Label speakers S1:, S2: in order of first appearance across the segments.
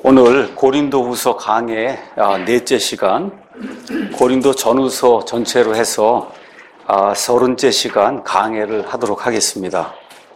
S1: 오늘 고린도후서 강의 넷째 시간, 고린도 전후서 전체로 해서 30째 시간 강해를 하도록 하겠습니다.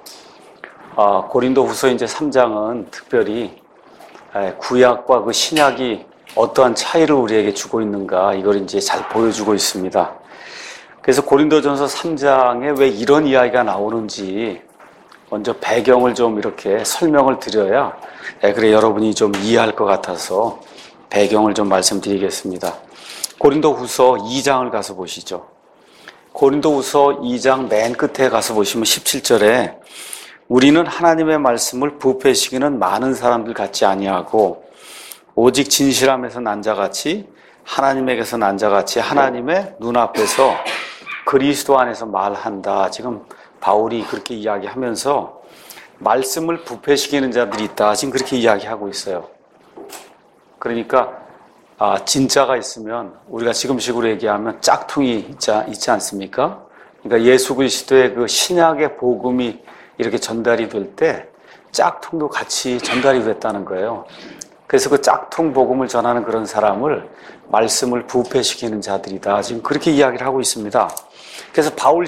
S1: 고린도후서 이제 3장은 특별히 구약과 그 신약이 어떠한 차이를 우리에게 주고 있는가, 이걸 이제 잘 보여주고 있습니다. 그래서 고린도전서 3장에 왜 이런 이야기가 나오는지 먼저 배경을 좀 이렇게 설명을 드려야 그래 여러분이 좀 이해할 것 같아서 배경을 좀 말씀드리겠습니다. 고린도후서 2장을 가서 보시죠. 고린도후서 2장 맨 끝에 가서 보시면 17절에 우리는 하나님의 말씀을 부패시키는 많은 사람들 같지 아니하고 오직 진실함에서 난 자같이 하나님에게서 난 자같이 하나님의 눈앞에서 그리스도 안에서 말한다. 지금 바울이 그렇게 이야기하면서 말씀을 부패시키는 자들이 있다. 지금 그렇게 이야기하고 있어요. 그러니까 진짜가 있으면 우리가 지금식으로 얘기하면 짝퉁이 있지 않습니까? 그러니까 예수 그리스도의 그 신약의 복음이 이렇게 전달이 될 때 짝퉁도 같이 전달이 됐다는 거예요. 그래서 그 짝퉁 복음을 전하는 그런 사람을 말씀을 부패시키는 자들이다. 지금 그렇게 이야기를 하고 있습니다. 그래서 바울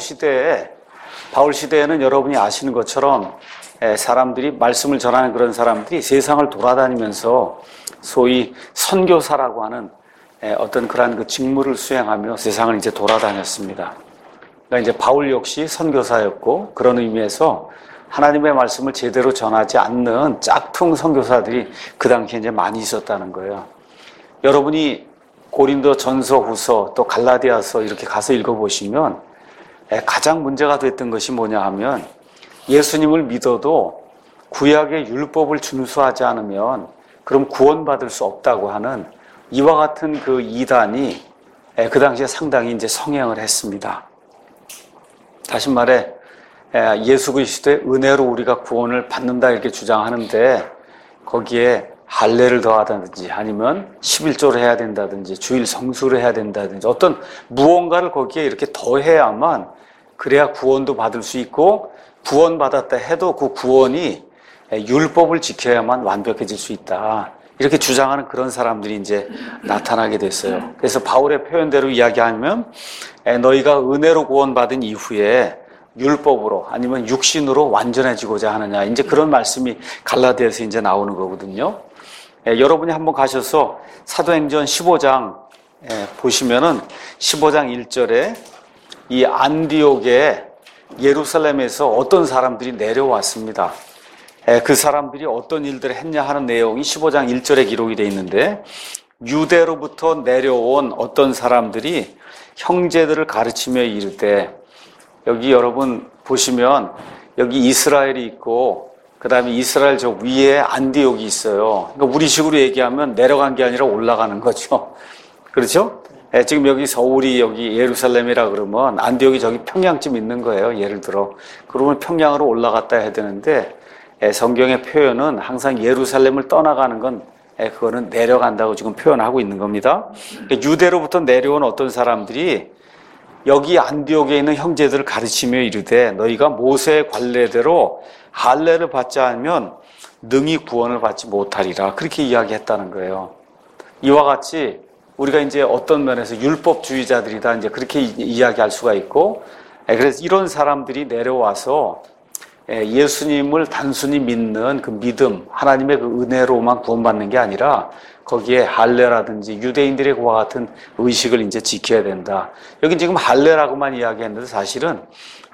S1: 시대에는 여러분이 아시는 것처럼 사람들이 말씀을 전하는 그런 사람들이 세상을 돌아다니면서 소위 선교사라고 하는 어떤 그러한 그 직무를 수행하며 세상을 이제 돌아다녔습니다. 그러니까 이제 바울 역시 선교사였고 그런 의미에서 하나님의 말씀을 제대로 전하지 않는 짝퉁 선교사들이 그 당시에 이제 많이 있었다는 거예요. 여러분이 고린도 전서, 후서, 또 갈라디아서 이렇게 가서 읽어보시면 가장 문제가 됐던 것이 뭐냐 하면 예수님을 믿어도 구약의 율법을 준수하지 않으면 그럼 구원받을 수 없다고 하는 이와 같은 그 이단이 그 당시에 상당히 이제 성행을 했습니다. 다시 말해 예수 그리스도의 은혜로 우리가 구원을 받는다 이렇게 주장하는데 거기에 할례를 더하다든지 아니면 11조를 해야 된다든지 주일 성수를 해야 된다든지 어떤 무언가를 거기에 이렇게 더해야만 그래야 구원도 받을 수 있고 구원받았다 해도 그 구원이 율법을 지켜야만 완벽해질 수 있다. 이렇게 주장하는 그런 사람들이 이제 나타나게 됐어요. 그래서 바울의 표현대로 이야기하면 너희가 은혜로 구원받은 이후에 율법으로 아니면 육신으로 완전해지고자 하느냐. 이제 그런 말씀이 갈라디아에서 이제 나오는 거거든요. 여러분이 한번 가셔서 사도행전 15장 보시면은 15장 1절에 이 안디옥에 예루살렘에서 어떤 사람들이 내려왔습니다. 그 사람들이 어떤 일들을 했냐 하는 내용이 15장 1절에 기록이 되어 있는데 유대로부터 내려온 어떤 사람들이 형제들을 가르치며 이르되 여기 여러분 보시면 여기 이스라엘이 있고 그 다음에 이스라엘 저 위에 안디옥이 있어요. 그러니까 우리식으로 얘기하면 내려간 게 아니라 올라가는 거죠. 그렇죠? 지금 여기 서울이 여기 예루살렘이라 그러면 안디옥이 저기 평양쯤 있는 거예요. 예를 들어. 그러면 평양으로 올라갔다 해야 되는데 성경의 표현은 항상 예루살렘을 떠나가는 건 그거는 내려간다고 지금 표현하고 있는 겁니다. 유대로부터 내려온 어떤 사람들이 여기 안디옥에 있는 형제들을 가르치며 이르되 너희가 모세의 관례대로 할례를 받지 않으면 능히 구원을 받지 못하리라. 그렇게 이야기했다는 거예요. 이와 같이 우리가 이제 어떤 면에서 율법주의자들이다 이제 그렇게 이야기할 수가 있고 그래서 이런 사람들이 내려와서 예수님을 단순히 믿는 그 믿음, 하나님의 그 은혜로만 구원받는 게 아니라 거기에 할례라든지 유대인들의 그와 같은 의식을 이제 지켜야 된다. 여기 지금 할례라고만 이야기했는데 사실은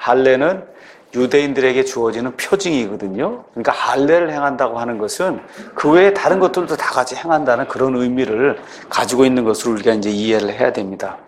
S1: 할례는 유대인들에게 주어지는 표징이거든요. 그러니까 할례를 행한다고 하는 것은 그 외에 다른 것들도 다 같이 행한다는 그런 의미를 가지고 있는 것으로 우리가 이제 이해를 해야 됩니다.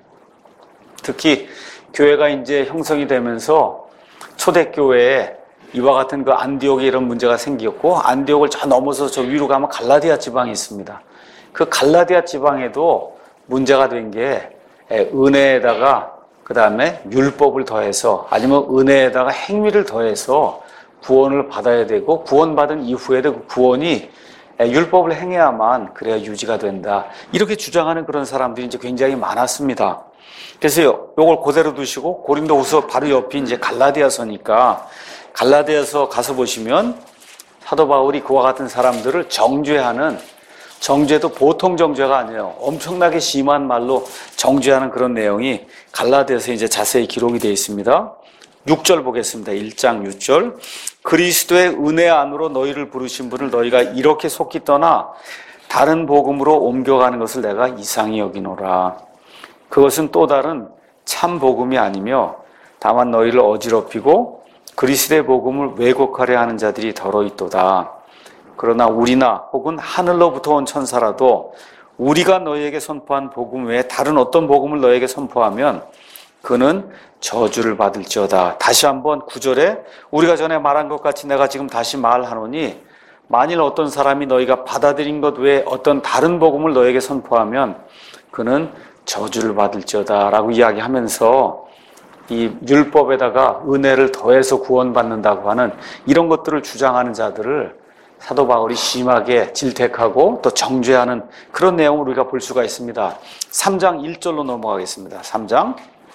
S1: 특히 교회가 이제 형성이 되면서 초대교회에 이와 같은 그 안디옥에 이런 문제가 생겼고 안디옥을 저 넘어서 저 위로 가면 갈라디아 지방이 있습니다. 그 갈라디아 지방에도 문제가 된 게 은혜에다가 그 다음에 율법을 더해서 아니면 은혜에다가 행위를 더해서 구원을 받아야 되고 구원받은 이후에도 그 구원이 율법을 행해야만 그래야 유지가 된다. 이렇게 주장하는 그런 사람들이 이제 굉장히 많았습니다. 그래서 요걸 그대로 두시고 고린도후서 바로 옆이 이제 갈라디아서니까 갈라디아서 가서 보시면 사도 바울이 그와 같은 사람들을 정죄하는 정죄도 보통 정죄가 아니에요. 엄청나게 심한 말로 정죄하는 그런 내용이 갈라디아서에 이제 자세히 기록이 되어 있습니다. 6절 보겠습니다. 1장 6절. 그리스도의 은혜 안으로 너희를 부르신 분을 너희가 이렇게 속히 떠나 다른 복음으로 옮겨가는 것을 내가 이상히 여기노라. 그것은 또 다른 참 복음이 아니며 다만 너희를 어지럽히고 그리스도의 복음을 왜곡하려 하는 자들이 더러 있도다. 그러나 우리나 혹은 하늘로부터 온 천사라도 우리가 너희에게 선포한 복음 외에 다른 어떤 복음을 너희에게 선포하면 그는 저주를 받을지어다. 다시 한번 9절에 우리가 전에 말한 것 같이 내가 지금 다시 말하노니 만일 어떤 사람이 너희가 받아들인 것 외에 어떤 다른 복음을 너희에게 선포하면 그는 저주를 받을지어다 라고 이야기하면서 이 율법에다가 은혜를 더해서 구원받는다고 하는 이런 것들을 주장하는 자들을 사도 바울이 심하게 질책하고 또 정죄하는 그런 내용을 우리가 볼 수가 있습니다. 3장 1절로 넘어가겠습니다. 3장.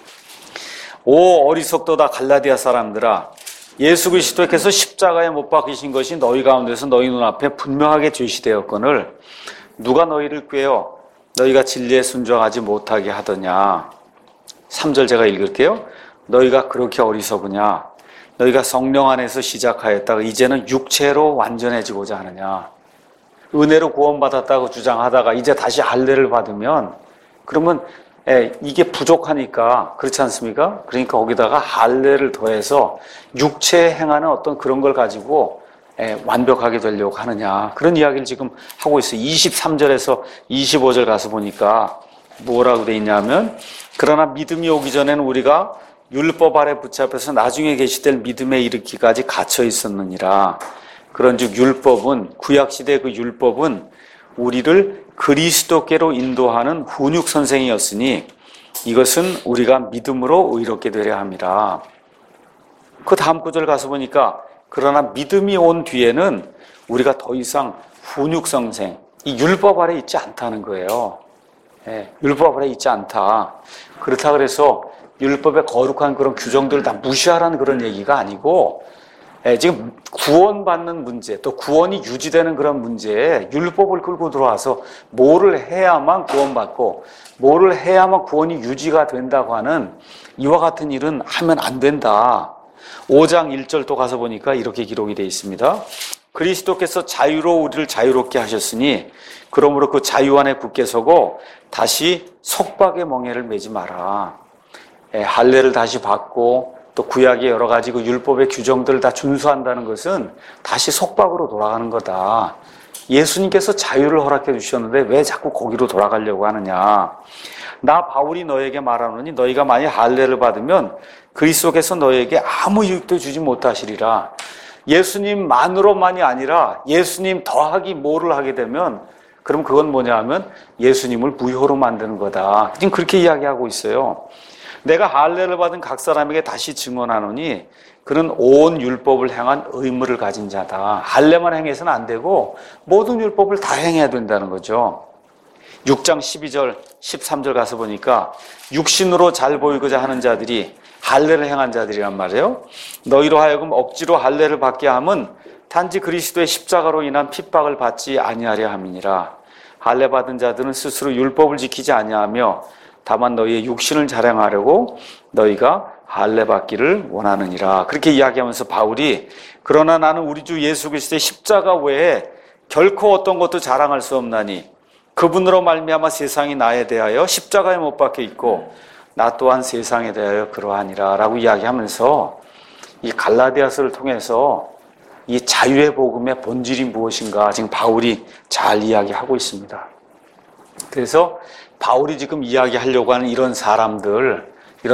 S1: 오 어리석도다 갈라디아 사람들아, 예수 그리스도께서 십자가에 못 박히신 것이 너희 가운데서 너희 눈앞에 분명하게 제시되었거늘 누가 너희를 꾀어 너희가 진리에 순종하지 못하게 하더냐. 3절 제가 읽을게요. 너희가 그렇게 어리석으냐. 너희가 성령 안에서 시작하였다가 이제는 육체로 완전해지고자 하느냐. 은혜로 구원받았다고 주장하다가 이제 다시 할례를 받으면 그러면 이게 부족하니까 그렇지 않습니까? 그러니까 거기다가 할례를 더해서 육체에 행하는 어떤 그런 걸 가지고 완벽하게 되려고 하느냐. 그런 이야기를 지금 하고 있어요. 23절에서 25절 가서 보니까 뭐라고 돼 있냐면 그러나 믿음이 오기 전에는 우리가 율법 아래 붙잡혀서 나중에 계시될 믿음에 이르기까지 갇혀 있었느니라. 그런즉 율법은 구약시대 그 율법은 우리를 그리스도께로 인도하는 훈육 선생이었으니 이것은 우리가 믿음으로 의롭게 되려 함이라. 그 다음 구절 가서 보니까 그러나 믿음이 온 뒤에는 우리가 더 이상 훈육 선생, 이 율법 아래 있지 않다는 거예요. 율법 아래 있지 않다. 그렇다 그래서 율법의 거룩한 그런 규정들을 다 무시하라는 그런 얘기가 아니고 지금 구원받는 문제 또 구원이 유지되는 그런 문제에 율법을 끌고 들어와서 뭐를 해야만 구원받고 뭐를 해야만 구원이 유지가 된다고 하는 이와 같은 일은 하면 안 된다. 5장 1절 또 가서 보니까 이렇게 기록이 되어 있습니다. 그리스도께서 자유로 우리를 자유롭게 하셨으니 그러므로 그 자유 안에 굳게 서고 다시 속박의 멍에를 매지 마라. 할례를 다시 받고 또 구약의 여러 가지 그 율법의 규정들을 다 준수한다는 것은 다시 속박으로 돌아가는 거다. 예수님께서 자유를 허락해 주셨는데 왜 자꾸 거기로 돌아가려고 하느냐. 나 바울이 너에게 말하노니 너희가 만약 할례를 받으면 그리스도께서 너에게 아무 유익도 주지 못하시리라. 예수님만으로만이 아니라 예수님 더하기 뭐를 하게 되면 그럼 그건 뭐냐 하면 예수님을 무효로 만드는 거다. 지금 그렇게 이야기하고 있어요. 내가 할례를 받은 각 사람에게 다시 증언하노니 그는 온 율법을 행한 의무를 가진 자다. 할례만 행해서는 안 되고 모든 율법을 다 행해야 된다는 거죠. 6장 12절 13절 가서 보니까 육신으로 잘 보이고자 하는 자들이 할례를 행한 자들이란 말이에요. 너희로 하여금 억지로 할례를 받게 함은 단지 그리스도의 십자가로 인한 핍박을 받지 아니하려 함이니라. 할례 받은 자들은 스스로 율법을 지키지 아니하며 다만 너희의 육신을 자랑하려고 너희가 할례 받기를 원하느니라. 그렇게 이야기하면서 바울이 그러나 나는 우리 주 예수 그리스도의 십자가 외에 결코 어떤 것도 자랑할 수 없나니 그분으로 말미암아 세상이 나에 대하여 십자가에 못 박혀 있고 나 또한 세상에 대하여 그러하니라 라고 이야기하면서 이 갈라디아서를 통해서 이 자유의 복음의 본질이 무엇인가 지금 바울이 잘 이야기하고 있습니다. 그래서 바울이 지금 이야기하려고 하는 이런 사람들은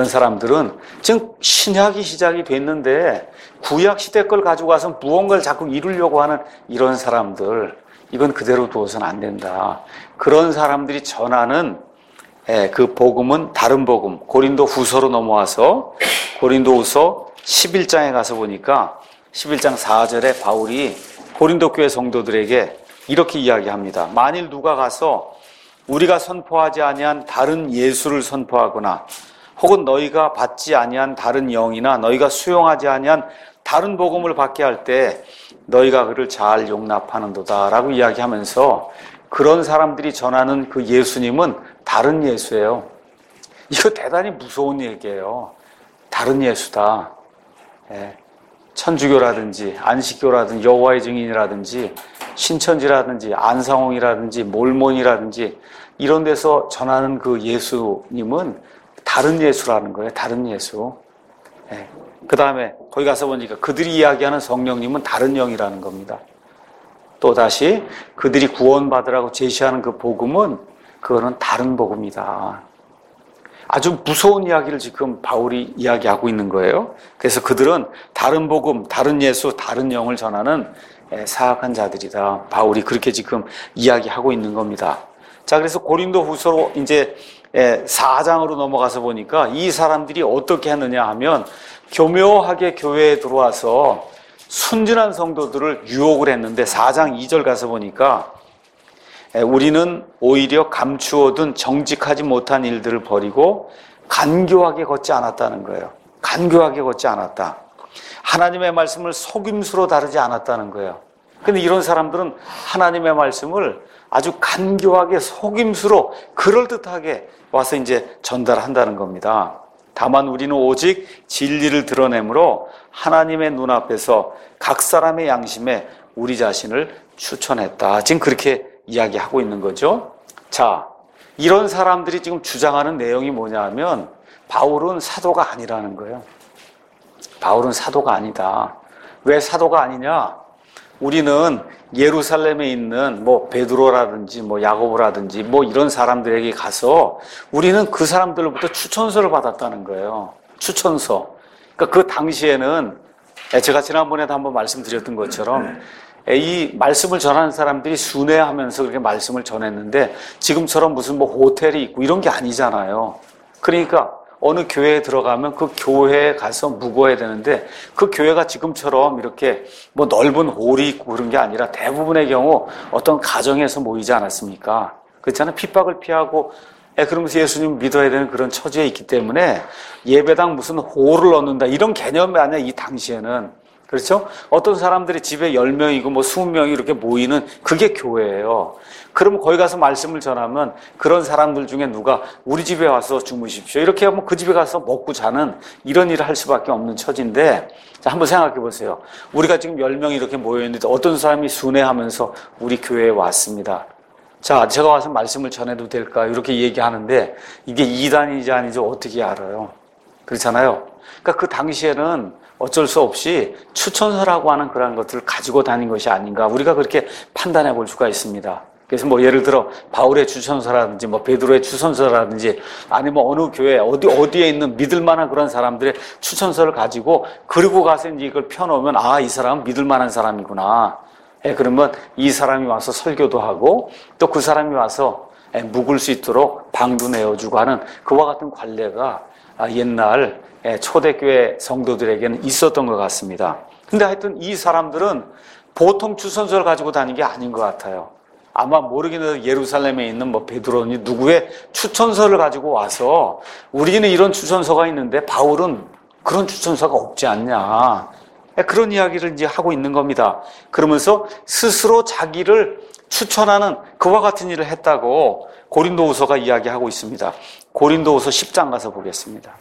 S1: 지금 신약이 시작이 됐는데 구약 시대 걸 가지고 와서 무언가를 자꾸 이루려고 하는 이런 사람들, 이건 그대로 두어서는 안 된다. 그런 사람들이 전하는 그 복음은 다른 복음. 고린도 후서로 넘어와서 고린도 후서 11장에 가서 보니까 11장 4절에 바울이 고린도 교회 성도들에게 이렇게 이야기합니다. 만일 누가 가서 우리가 선포하지 아니한 다른 예수를 선포하거나 혹은 너희가 받지 아니한 다른 영이나 너희가 수용하지 아니한 다른 복음을 받게 할 때 너희가 그를 잘 용납하는도다 라고 이야기하면서 그런 사람들이 전하는 그 예수님은 다른 예수예요. 이거 대단히 무서운 얘기예요. 다른 예수다. 예. 천주교라든지 안식교라든지 여호와의 증인이라든지 신천지라든지 안상홍이라든지 몰몬이라든지 이런 데서 전하는 그 예수님은 다른 예수라는 거예요. 다른 예수. 예. 그 다음에 거기 가서 보니까 그들이 이야기하는 성령님은 다른 영이라는 겁니다. 또다시 그들이 구원받으라고 제시하는 그 복음은 그거는 다른 복음이다. 아주 무서운 이야기를 지금 바울이 이야기하고 있는 거예요. 그래서 그들은 다른 복음, 다른 예수, 다른 영을 전하는 사악한 자들이다. 바울이 그렇게 지금 이야기하고 있는 겁니다. 자, 그래서 고린도 후서로 이제 4장으로 넘어가서 보니까 이 사람들이 어떻게 했느냐 하면 교묘하게 교회에 들어와서 순진한 성도들을 유혹을 했는데 4장 2절 가서 보니까 우리는 오히려 감추어둔 정직하지 못한 일들을 버리고 간교하게 걷지 않았다는 거예요. 간교하게 걷지 않았다. 하나님의 말씀을 속임수로 다루지 않았다는 거예요. 근데 이런 사람들은 하나님의 말씀을 아주 간교하게 속임수로 그럴듯하게 와서 이제 전달한다는 겁니다. 다만 우리는 오직 진리를 드러내므로 하나님의 눈앞에서 각 사람의 양심에 우리 자신을 추천했다. 지금 그렇게 이야기하고 있는 거죠. 자, 이런 사람들이 지금 주장하는 내용이 뭐냐 하면 바울은 사도가 아니라는 거예요. 바울은 사도가 아니다. 왜 사도가 아니냐? 우리는 예루살렘에 있는 뭐 베드로라든지 뭐 야고보라든지 뭐 이런 사람들에게 가서 우리는 그 사람들로부터 추천서를 받았다는 거예요. 추천서. 그러니까 그 당시에는 제가 지난번에도 한번 말씀드렸던 것처럼 이 말씀을 전하는 사람들이 순회하면서 그렇게 말씀을 전했는데 지금처럼 무슨 뭐 호텔이 있고 이런 게 아니잖아요. 그러니까 어느 교회에 들어가면 그 교회에 가서 묵어야 되는데 그 교회가 지금처럼 이렇게 뭐 넓은 홀이 있고 그런 게 아니라 대부분의 경우 어떤 가정에서 모이지 않았습니까? 그렇잖아요. 핍박을 피하고 그러면서 예수님 믿어야 되는 그런 처지에 있기 때문에 예배당 무슨 홀을 얻는다 이런 개념이 아니야. 이 당시에는. 그렇죠? 어떤 사람들이 집에 10명이고 뭐 20명이 이렇게 모이는 그게 교회예요. 그러면 거기 가서 말씀을 전하면 그런 사람들 중에 누가 우리 집에 와서 주무십시오. 이렇게 하면 그 집에 가서 먹고 자는 이런 일을 할 수밖에 없는 처지인데 자, 한번 생각해 보세요. 우리가 지금 10명이 이렇게 모여있는데 어떤 사람이 순회하면서 우리 교회에 왔습니다. 자, 제가 와서 말씀을 전해도 될까요? 이렇게 얘기하는데 이게 이단인지 아닌지 어떻게 알아요? 그렇잖아요. 그러니까 그 당시에는 어쩔 수 없이 추천서라고 하는 그런 것들을 가지고 다닌 것이 아닌가 우리가 그렇게 판단해 볼 수가 있습니다. 그래서 뭐 예를 들어 바울의 추천서라든지 뭐 베드로의 추천서라든지 아니면 어느 교회 어디에 있는 믿을 만한 그런 사람들의 추천서를 가지고 그리고 가서 이제 이걸 펴놓으면 아, 이 사람은 믿을 만한 사람이구나. 그러면 이 사람이 와서 설교도 하고 또 그 사람이 와서 묵을 수 있도록 방도 내어주고 하는 그와 같은 관례가 옛날 초대교회 성도들에게는 있었던 것 같습니다. 근데 하여튼 이 사람들은 보통 추천서를 가지고 다니는 게 아닌 것 같아요. 아마 모르긴 해도 예루살렘에 있는 뭐 베드로니 누구의 추천서를 가지고 와서 우리는 이런 추천서가 있는데 바울은 그런 추천서가 없지 않냐. 그런 이야기를 이제 하고 있는 겁니다. 그러면서 스스로 자기를 추천하는 그와 같은 일을 했다고 고린도후서가 이야기하고 있습니다. 고린도후서 10장 가서 보겠습니다.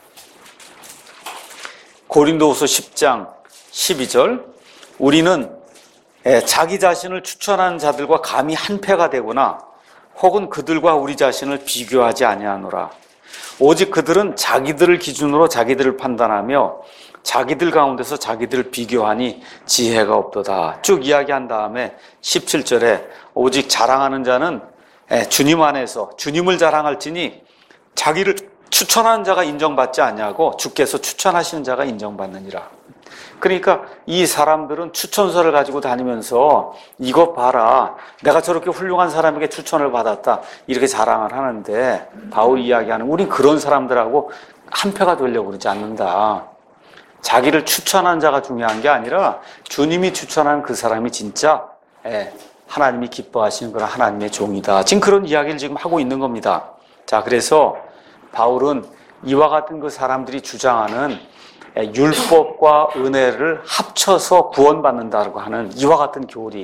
S1: 고린도후서 10장 12절 우리는 자기 자신을 추천하는 자들과 감히 한패가 되거나 혹은 그들과 우리 자신을 비교하지 아니하노라. 오직 그들은 자기들을 기준으로 자기들을 판단하며 자기들 가운데서 자기들을 비교하니 지혜가 없도다. 쭉 이야기한 다음에 17절에 오직 자랑하는 자는 주님 안에서 주님을 자랑할지니 자기를 추천하는 자가 인정받지 아니하고 주께서 추천하시는 자가 인정받느니라. 그러니까 이 사람들은 추천서를 가지고 다니면서 이것 봐라, 내가 저렇게 훌륭한 사람에게 추천을 받았다 이렇게 자랑을 하는데 바울이 이야기하는 우린 그런 사람들하고 한패가 되려고 그러지 않는다. 자기를 추천한 자가 중요한 게 아니라 주님이 추천한 그 사람이 진짜 하나님이 기뻐하시는 그런 하나님의 종이다. 지금 그런 이야기를 지금 하고 있는 겁니다. 자, 그래서 바울은 이와 같은 그 사람들이 주장하는 율법과 은혜를 합쳐서 구원받는다고 하는 이와 같은 교리,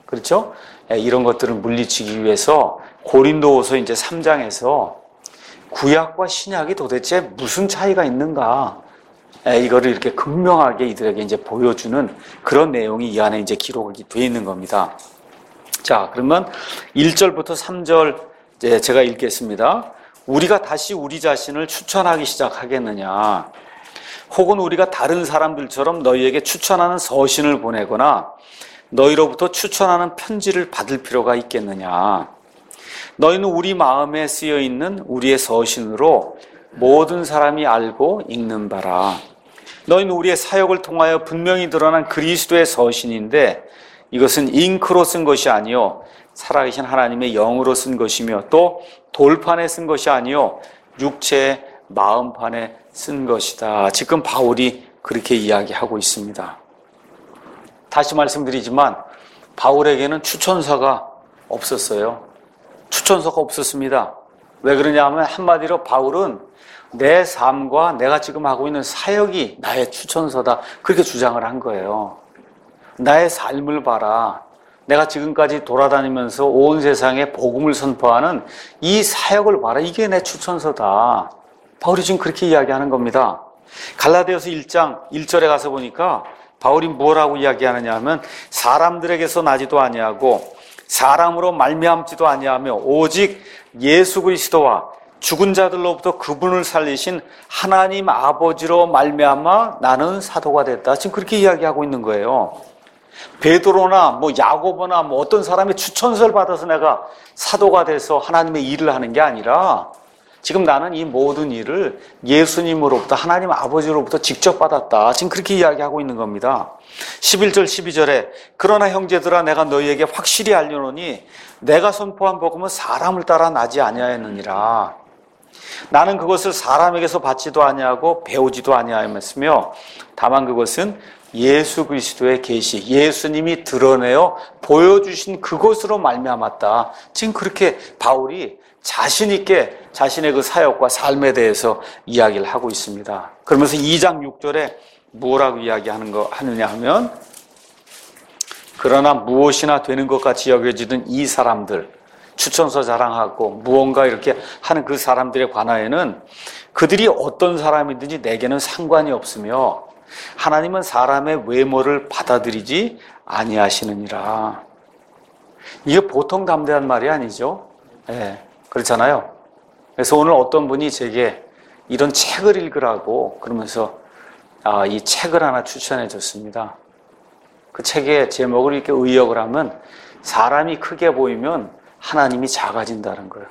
S1: 그렇죠? 이런 것들을 물리치기 위해서 고린도후서 이제 3장에서 구약과 신약이 도대체 무슨 차이가 있는가? 이거를 이렇게 극명하게 이들에게 이제 보여주는 그런 내용이 이 안에 이제 기록이 되어 있는 겁니다. 자, 그러면 1절부터 3절 제가 읽겠습니다. 우리가 다시 우리 자신을 추천하기 시작하겠느냐? 혹은 우리가 다른 사람들처럼 너희에게 추천하는 서신을 보내거나 너희로부터 추천하는 편지를 받을 필요가 있겠느냐? 너희는 우리 마음에 쓰여 있는 우리의 서신으로 모든 사람이 알고 읽는 바라. 너희는 우리의 사역을 통하여 분명히 드러난 그리스도의 서신인데 이것은 잉크로 쓴 것이 아니요 살아계신 하나님의 영으로 쓴 것이며 또 돌판에 쓴 것이 아니요 육체의 마음판에 쓴 것이다. 지금 바울이 그렇게 이야기하고 있습니다. 다시 말씀드리지만 바울에게는 추천서가 없었어요. 추천서가 없었습니다. 왜 그러냐 하면 한마디로 바울은 내 삶과 내가 지금 하고 있는 사역이 나의 추천서다. 그렇게 주장을 한 거예요. 나의 삶을 봐라. 내가 지금까지 돌아다니면서 온 세상에 복음을 선포하는 이 사역을 봐라. 이게 내 추천서다. 바울이 지금 그렇게 이야기하는 겁니다. 갈라디아서 1장 1절에 가서 보니까 바울이 뭐라고 이야기하느냐 하면 사람들에게서 나지도 아니하고 사람으로 말미암지도 아니하며 오직 예수 그리스도와 죽은 자들로부터 그분을 살리신 하나님 아버지로 말미암아 나는 사도가 됐다. 지금 그렇게 이야기하고 있는 거예요. 베드로나 뭐 야고보나 뭐 어떤 사람의 추천서를 받아서 내가 사도가 돼서 하나님의 일을 하는 게 아니라 지금 나는 이 모든 일을 예수님으로부터 하나님 아버지로부터 직접 받았다. 지금 그렇게 이야기하고 있는 겁니다. 11절 12절에 그러나 형제들아 내가 너희에게 확실히 알려노니 내가 선포한 복음은 사람을 따라 나지 아니하였느니라. 나는 그것을 사람에게서 받지도 아니하고 배우지도 아니하였으며 다만 그것은 예수 그리스도의 계시, 예수님이 드러내어 보여주신 그것으로 말미암았다. 지금 그렇게 바울이 자신 있게 자신의 그 사역과 삶에 대해서 이야기를 하고 있습니다. 그러면서 2장 6절에 뭐라고 하느냐 하면 그러나 무엇이나 되는 것 같이 여겨지던 이 사람들, 추천서 자랑하고 무언가 이렇게 하는 그 사람들에 관하여는 그들이 어떤 사람이든지 내게는 상관이 없으며 하나님은 사람의 외모를 받아들이지 아니하시느니라. 이게 보통 담대한 말이 아니죠. 네, 그렇잖아요. 그래서 오늘 어떤 분이 제게 이런 책을 읽으라고 그러면서 이 책을 하나 추천해 줬습니다. 그 책의 제목을 이렇게 의역을 하면 사람이 크게 보이면 하나님이 작아진다는 거예요.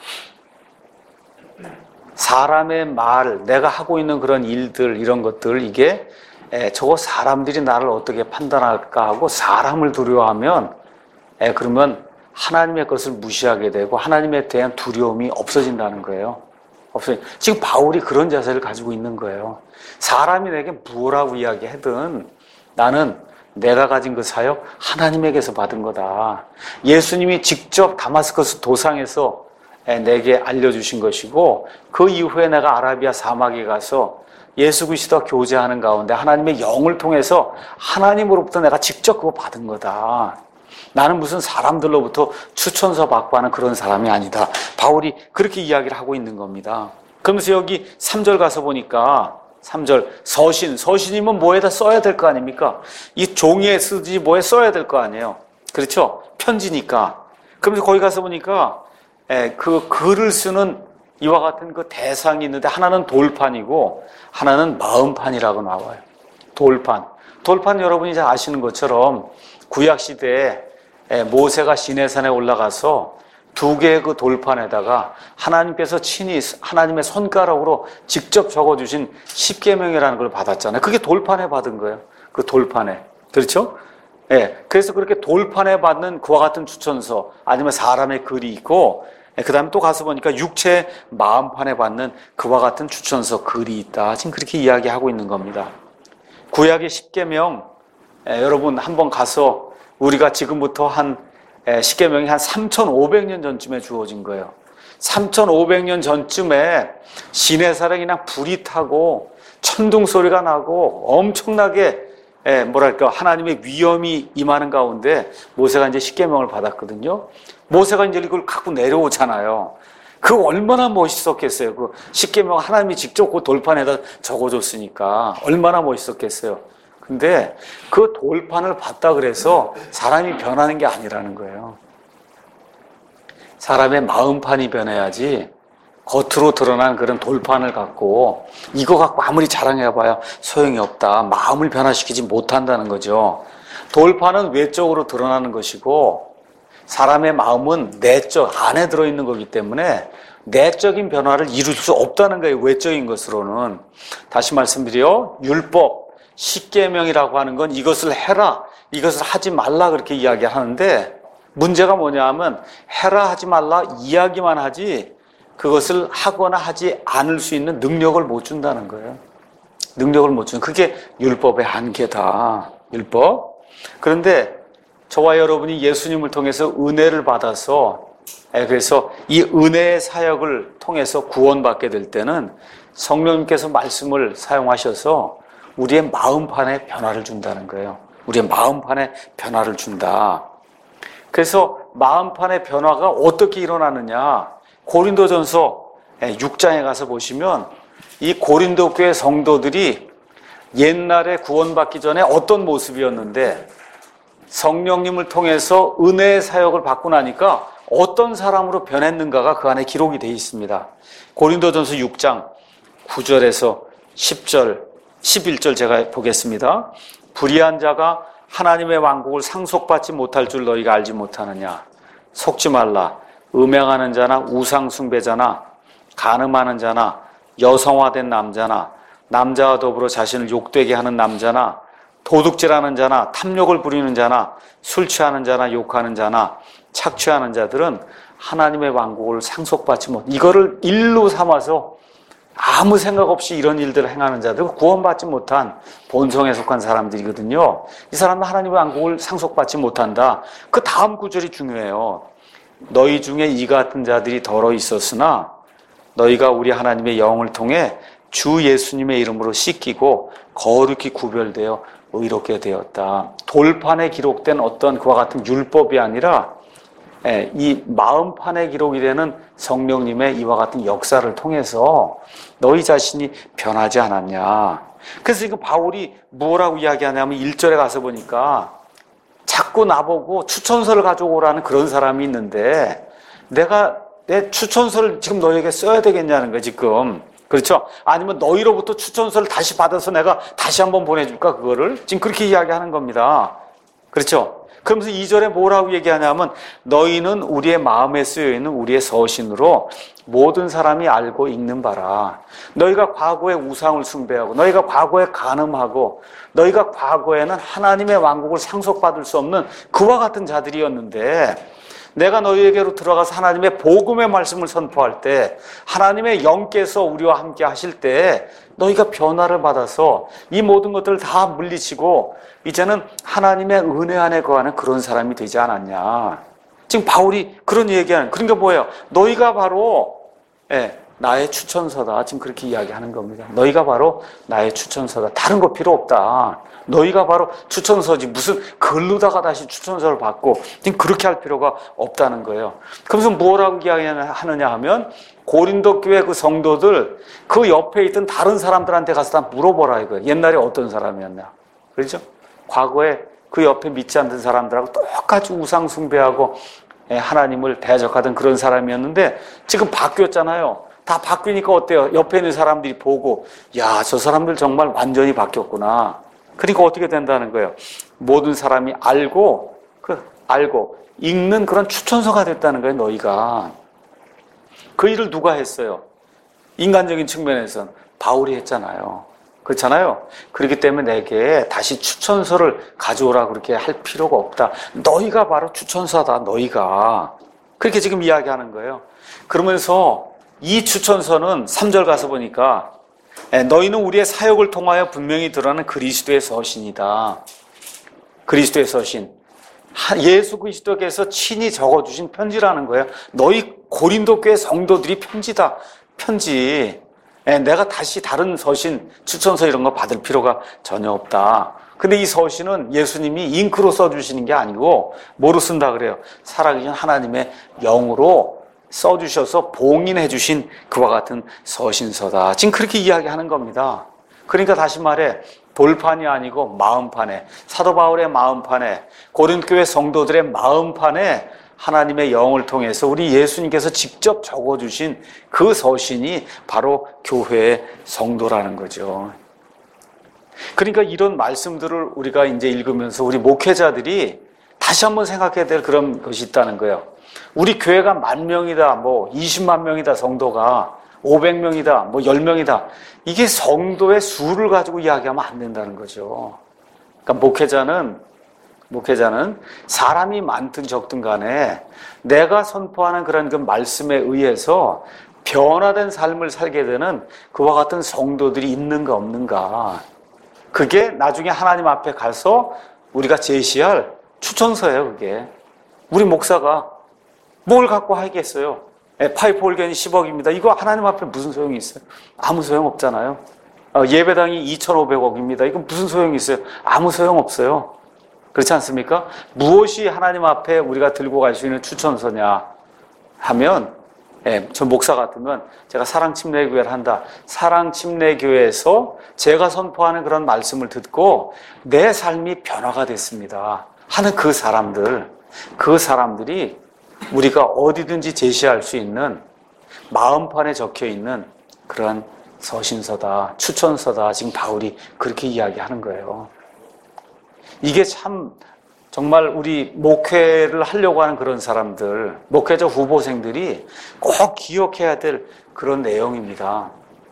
S1: 사람의 말, 내가 하고 있는 그런 일들, 이런 것들, 이게 저거 사람들이 나를 어떻게 판단할까 하고 사람을 두려워하면 그러면 하나님의 것을 무시하게 되고 하나님에 대한 두려움이 없어진다는 거예요. 지금 바울이 그런 자세를 가지고 있는 거예요. 사람이 내게 뭐라고 이야기하든 나는 내가 가진 그 사역 하나님에게서 받은 거다. 예수님이 직접 다마스커스 도상에서 내게 알려주신 것이고 그 이후에 내가 아라비아 사막에 가서 예수 그리스도와 교제하는 가운데 하나님의 영을 통해서 하나님으로부터 내가 직접 그거 받은 거다. 나는 무슨 사람들로부터 추천서 받고 하는 그런 사람이 아니다. 바울이 그렇게 이야기를 하고 있는 겁니다. 그러면서 여기 3절 가서 보니까 3절 서신이면 뭐에다 써야 될 거 아닙니까? 이 종이에 쓰지 뭐에 써야 될 거 아니에요. 그렇죠? 편지니까. 그러면서 거기 가서 보니까 그 글을 쓰는 이와 같은 그 대상이 있는데 하나는 돌판이고 하나는 마음판이라고 나와요. 돌판 여러분이 잘 아시는 것처럼 구약시대에 모세가 시내산에 올라가서 두 개의 그 돌판에다가 하나님께서 친히 하나님의 손가락으로 직접 적어주신 십계명이라는 걸 받았잖아요. 그게 돌판에 받은 거예요. 그 돌판에. 그렇죠? 그래서 그렇게 돌판에 받는 그와 같은 추천서 아니면 사람의 글이 있고 그 다음에 또 가서 보니까 육체의 마음판에 받는 그와 같은 추천서 글이 있다. 지금 그렇게 이야기하고 있는 겁니다. 구약의 십계명 여러분 한번 가서 우리가 지금부터 십계명이 한 3,500년 전쯤에 주어진 거예요. 3,500년 전쯤에 시내산에 그냥 불이 타고 천둥 소리가 나고 엄청나게 뭐랄까 하나님의 위엄이 임하는 가운데 모세가 이제 십계명을 받았거든요. 모세가 이제 이걸 갖고 내려오잖아요. 그 얼마나 멋있었겠어요. 그 십계명 하나님이 직접 그 돌판에다 적어줬으니까 얼마나 멋있었겠어요. 근데 그 돌판을 봤다 그래서 사람이 변하는 게 아니라는 거예요. 사람의 마음판이 변해야지 겉으로 드러난 그런 돌판을 갖고 이거 갖고 아무리 자랑해봐야 소용이 없다. 마음을 변화시키지 못한다는 거죠. 돌판은 외적으로 드러나는 것이고 사람의 마음은 내적 안에 들어있는 거기 때문에 내적인 변화를 이룰 수 없다는 거예요. 외적인 것으로는. 다시 말씀드려 율법, 십계명이라고 하는 건 이것을 해라, 이것을 하지 말라 그렇게 이야기하는데 문제가 뭐냐 하면 해라 하지 말라 이야기만 하지 그것을 하거나 하지 않을 수 있는 능력을 못 준다는 거예요. 능력을 못 주는 그게 율법의 한계다. 율법. 그런데 저와 여러분이 예수님을 통해서 은혜를 받아서 그래서 이 은혜의 사역을 통해서 구원받게 될 때는 성령님께서 말씀을 사용하셔서 우리의 마음판에 변화를 준다는 거예요. 우리의 마음판에 변화를 준다. 그래서 마음판의 변화가 어떻게 일어나느냐. 고린도전서 6장에 가서 보시면 이 고린도 교회 성도들이 옛날에 구원받기 전에 어떤 모습이었는데 성령님을 통해서 은혜의 사역을 받고 나니까 어떤 사람으로 변했는가가 그 안에 기록이 되어 있습니다. 고린도전서 6장 9절에서 10절, 11절 제가 보겠습니다. 불의한 자가 하나님의 왕국을 상속받지 못할 줄 너희가 알지 못하느냐. 속지 말라. 음행하는 자나 우상 숭배자나 간음하는 자나 여성화된 남자나 남자와 더불어 자신을 욕되게 하는 남자나 도둑질하는 자나 탐욕을 부리는 자나 술 취하는 자나 욕하는 자나 착취하는 자들은 하나님의 왕국을 상속받지 못. 이거를 일로 삼아서 아무 생각 없이 이런 일들을 행하는 자들은 구원받지 못한 본성에 속한 사람들이거든요. 이 사람은 하나님의 왕국을 상속받지 못한다. 그 다음 구절이 중요해요. 너희 중에 이 같은 자들이 더러 있었으나 너희가 우리 하나님의 영을 통해 주 예수님의 이름으로 씻기고 거룩히 구별되어 의롭게 되었다. 돌판에 기록된 어떤 그와 같은 율법이 아니라 이 마음판에 기록이 되는 성령님의 이와 같은 역사를 통해서 너희 자신이 변하지 않았냐. 그래서 이거 바울이 뭐라고 이야기하냐면 1절에 가서 보니까 자꾸 나보고 추천서를 가져오라는 그런 사람이 있는데 내가 내 추천서를 지금 너에게 써야 되겠냐는 거야 지금. 그렇죠? 아니면 너희로부터 추천서를 다시 받아서 내가 다시 한번 보내줄까 그거를? 지금 그렇게 이야기하는 겁니다. 그렇죠? 그러면서 2절에 뭐라고 얘기하냐면 너희는 우리의 마음에 쓰여있는 우리의 서신으로 모든 사람이 알고 읽는 바라. 너희가 과거에 우상을 숭배하고 너희가 과거에 간음하고 너희가 과거에는 하나님의 왕국을 상속받을 수 없는 그와 같은 자들이었는데 내가 너희에게로 들어가서 하나님의 복음의 말씀을 선포할 때 하나님의 영께서 우리와 함께 하실 때 너희가 변화를 받아서 이 모든 것들을 다 물리치고 이제는 하나님의 은혜 안에 거하는 그런 사람이 되지 않았냐. 지금 바울이 그런 얘기하는, 그러니까 뭐예요? 너희가 바로 나의 추천서다. 지금 그렇게 이야기하는 겁니다. 너희가 바로 나의 추천서다. 다른 거 필요 없다. 너희가 바로 추천서지 무슨 글로다가 다시 추천서를 받고 지금 그렇게 할 필요가 없다는 거예요. 그러면서 뭐라고 이야기하느냐 하면 고린도 교회 그 성도들 그 옆에 있던 다른 사람들한테 가서 다 물어보라 이거예요. 옛날에 어떤 사람이었냐. 그렇죠? 과거에 그 옆에 믿지 않던 사람들하고 똑같이 우상 숭배하고 하나님을 대적하던 그런 사람이었는데 지금 바뀌었잖아요. 다 바뀌니까 어때요? 옆에 있는 사람들이 보고 야, 저 사람들 정말 완전히 바뀌었구나. 그러니까 어떻게 된다는 거예요? 모든 사람이 알고 읽는 그런 추천서가 됐다는 거예요. 너희가. 그 일을 누가 했어요? 인간적인 측면에서는 바울이 했잖아요. 그렇잖아요. 그렇기 때문에 내게 다시 추천서를 가져오라 그렇게 할 필요가 없다. 너희가 바로 추천서다. 너희가. 그렇게 지금 이야기하는 거예요. 그러면서 이 추천서는 3절 가서 보니까 너희는 우리의 사역을 통하여 분명히 드러나는 그리스도의 서신이다. 그리스도의 서신. 예수 그리스도께서 친히 적어주신 편지라는 거예요. 너희 고린도 교회 성도들이 편지다. 편지. 내가 다시 다른 서신, 추천서 이런 거 받을 필요가 전혀 없다. 근데 이 서신은 예수님이 잉크로 써주시는 게 아니고 뭐로 쓴다 그래요? 살아계신 하나님의 영으로 써주셔서 봉인해 주신 그와 같은 서신서다. 지금 그렇게 이야기하는 겁니다. 그러니까 다시 말해 돌판이 아니고 마음판에, 사도 바울의 마음판에, 고린도 교회 성도들의 마음판에 하나님의 영을 통해서 우리 예수님께서 직접 적어주신 그 서신이 바로 교회의 성도라는 거죠. 그러니까 이런 말씀들을 우리가 이제 읽으면서 우리 목회자들이 다시 한번 생각해야 될 그런 것이 있다는 거예요. 우리 교회가 10,000명이다, 뭐 20만 명이다, 성도가 500명이다, 뭐 10명이다. 이게 성도의 수를 가지고 이야기하면 안 된다는 거죠. 그러니까 목회자는 사람이 많든 적든 간에 내가 선포하는 그런 그 말씀에 의해서 변화된 삶을 살게 되는 그와 같은 성도들이 있는가 없는가. 그게 나중에 하나님 앞에 가서 우리가 제시할 추천서예요, 그게. 우리 목사가 뭘 갖고 하겠어요? 파이프 올겐이 10억입니다. 이거 하나님 앞에 무슨 소용이 있어요? 아무 소용 없잖아요. 예배당이 2,500억입니다. 이거 무슨 소용이 있어요? 아무 소용 없어요. 그렇지 않습니까? 무엇이 하나님 앞에 우리가 들고 갈 수 있는 추천서냐 하면, 저 목사 같으면 제가 사랑침례교회를 한다. 사랑침례교회에서 제가 선포하는 그런 말씀을 듣고 내 삶이 변화가 됐습니다 하는 그 사람들이 우리가 어디든지 제시할 수 있는 마음판에 적혀 있는 그런 서신서다, 추천서다. 지금 바울이 그렇게 이야기하는 거예요. 이게 참 정말 우리 목회를 하려고 하는 그런 사람들, 목회자 후보생들이 꼭 기억해야 될 그런 내용입니다.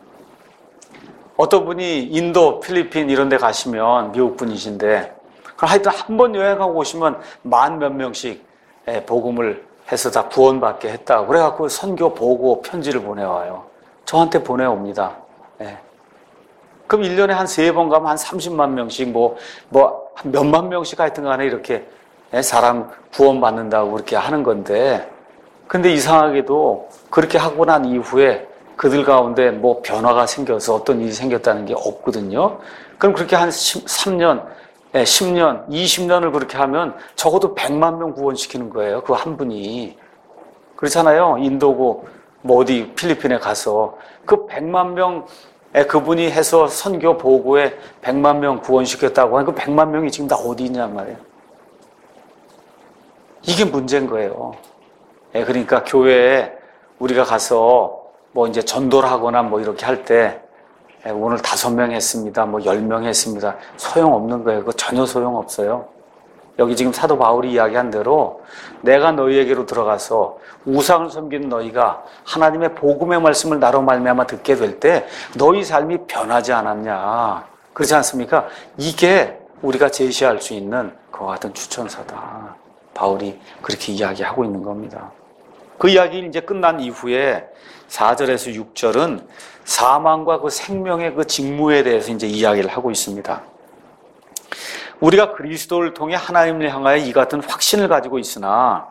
S1: 어떤 분이 인도, 필리핀 이런 데 가시면, 미국 분이신데, 하여튼 한 번 여행하고 오시면 10,000 몇 명씩 복음을 해서 다 구원받게 했다고 그래갖고 선교 보고 편지를 보내와요. 저한테 보내옵니다. 그럼 1년에 한 3번 가면 한 30만 명씩 뭐 몇만 명씩 하여튼 간에 이렇게 사람 구원받는다고 그렇게 하는 건데, 근데 이상하게도 그렇게 하고 난 이후에 그들 가운데 뭐 변화가 생겨서 어떤 일이 생겼다는 게 없거든요. 그럼 그렇게 한 3년, 10년, 20년을 그렇게 하면 적어도 100만 명 구원시키는 거예요. 그 한 분이. 그렇잖아요. 인도고 뭐 어디 필리핀에 가서 그 100만 명 그분이 해서 선교 보고에 100만 명 구원시켰다고 하니 그 100만 명이 지금 다 어디 있냔 말이에요. 이게 문제인 거예요. 그러니까 교회에 우리가 가서 뭐 이제 전도를 하거나 뭐 이렇게 할 때 오늘 5명 했습니다. 뭐 10명 했습니다. 소용없는 거예요. 그거 전혀 소용없어요. 여기 지금 사도 바울이 이야기한 대로 내가 너희에게로 들어가서 우상을 섬기는 너희가 하나님의 복음의 말씀을 나로 말미암아 듣게 될 때 너희 삶이 변하지 않았냐. 그렇지 않습니까? 이게 우리가 제시할 수 있는 그와 같은 추천서다. 바울이 그렇게 이야기하고 있는 겁니다. 그 이야기 이제 끝난 이후에 4절에서 6절은 사망과 그 생명의 그 직무에 대해서 이제 이야기를 하고 있습니다. 우리가 그리스도를 통해 하나님을 향하여 이 같은 확신을 가지고 있으나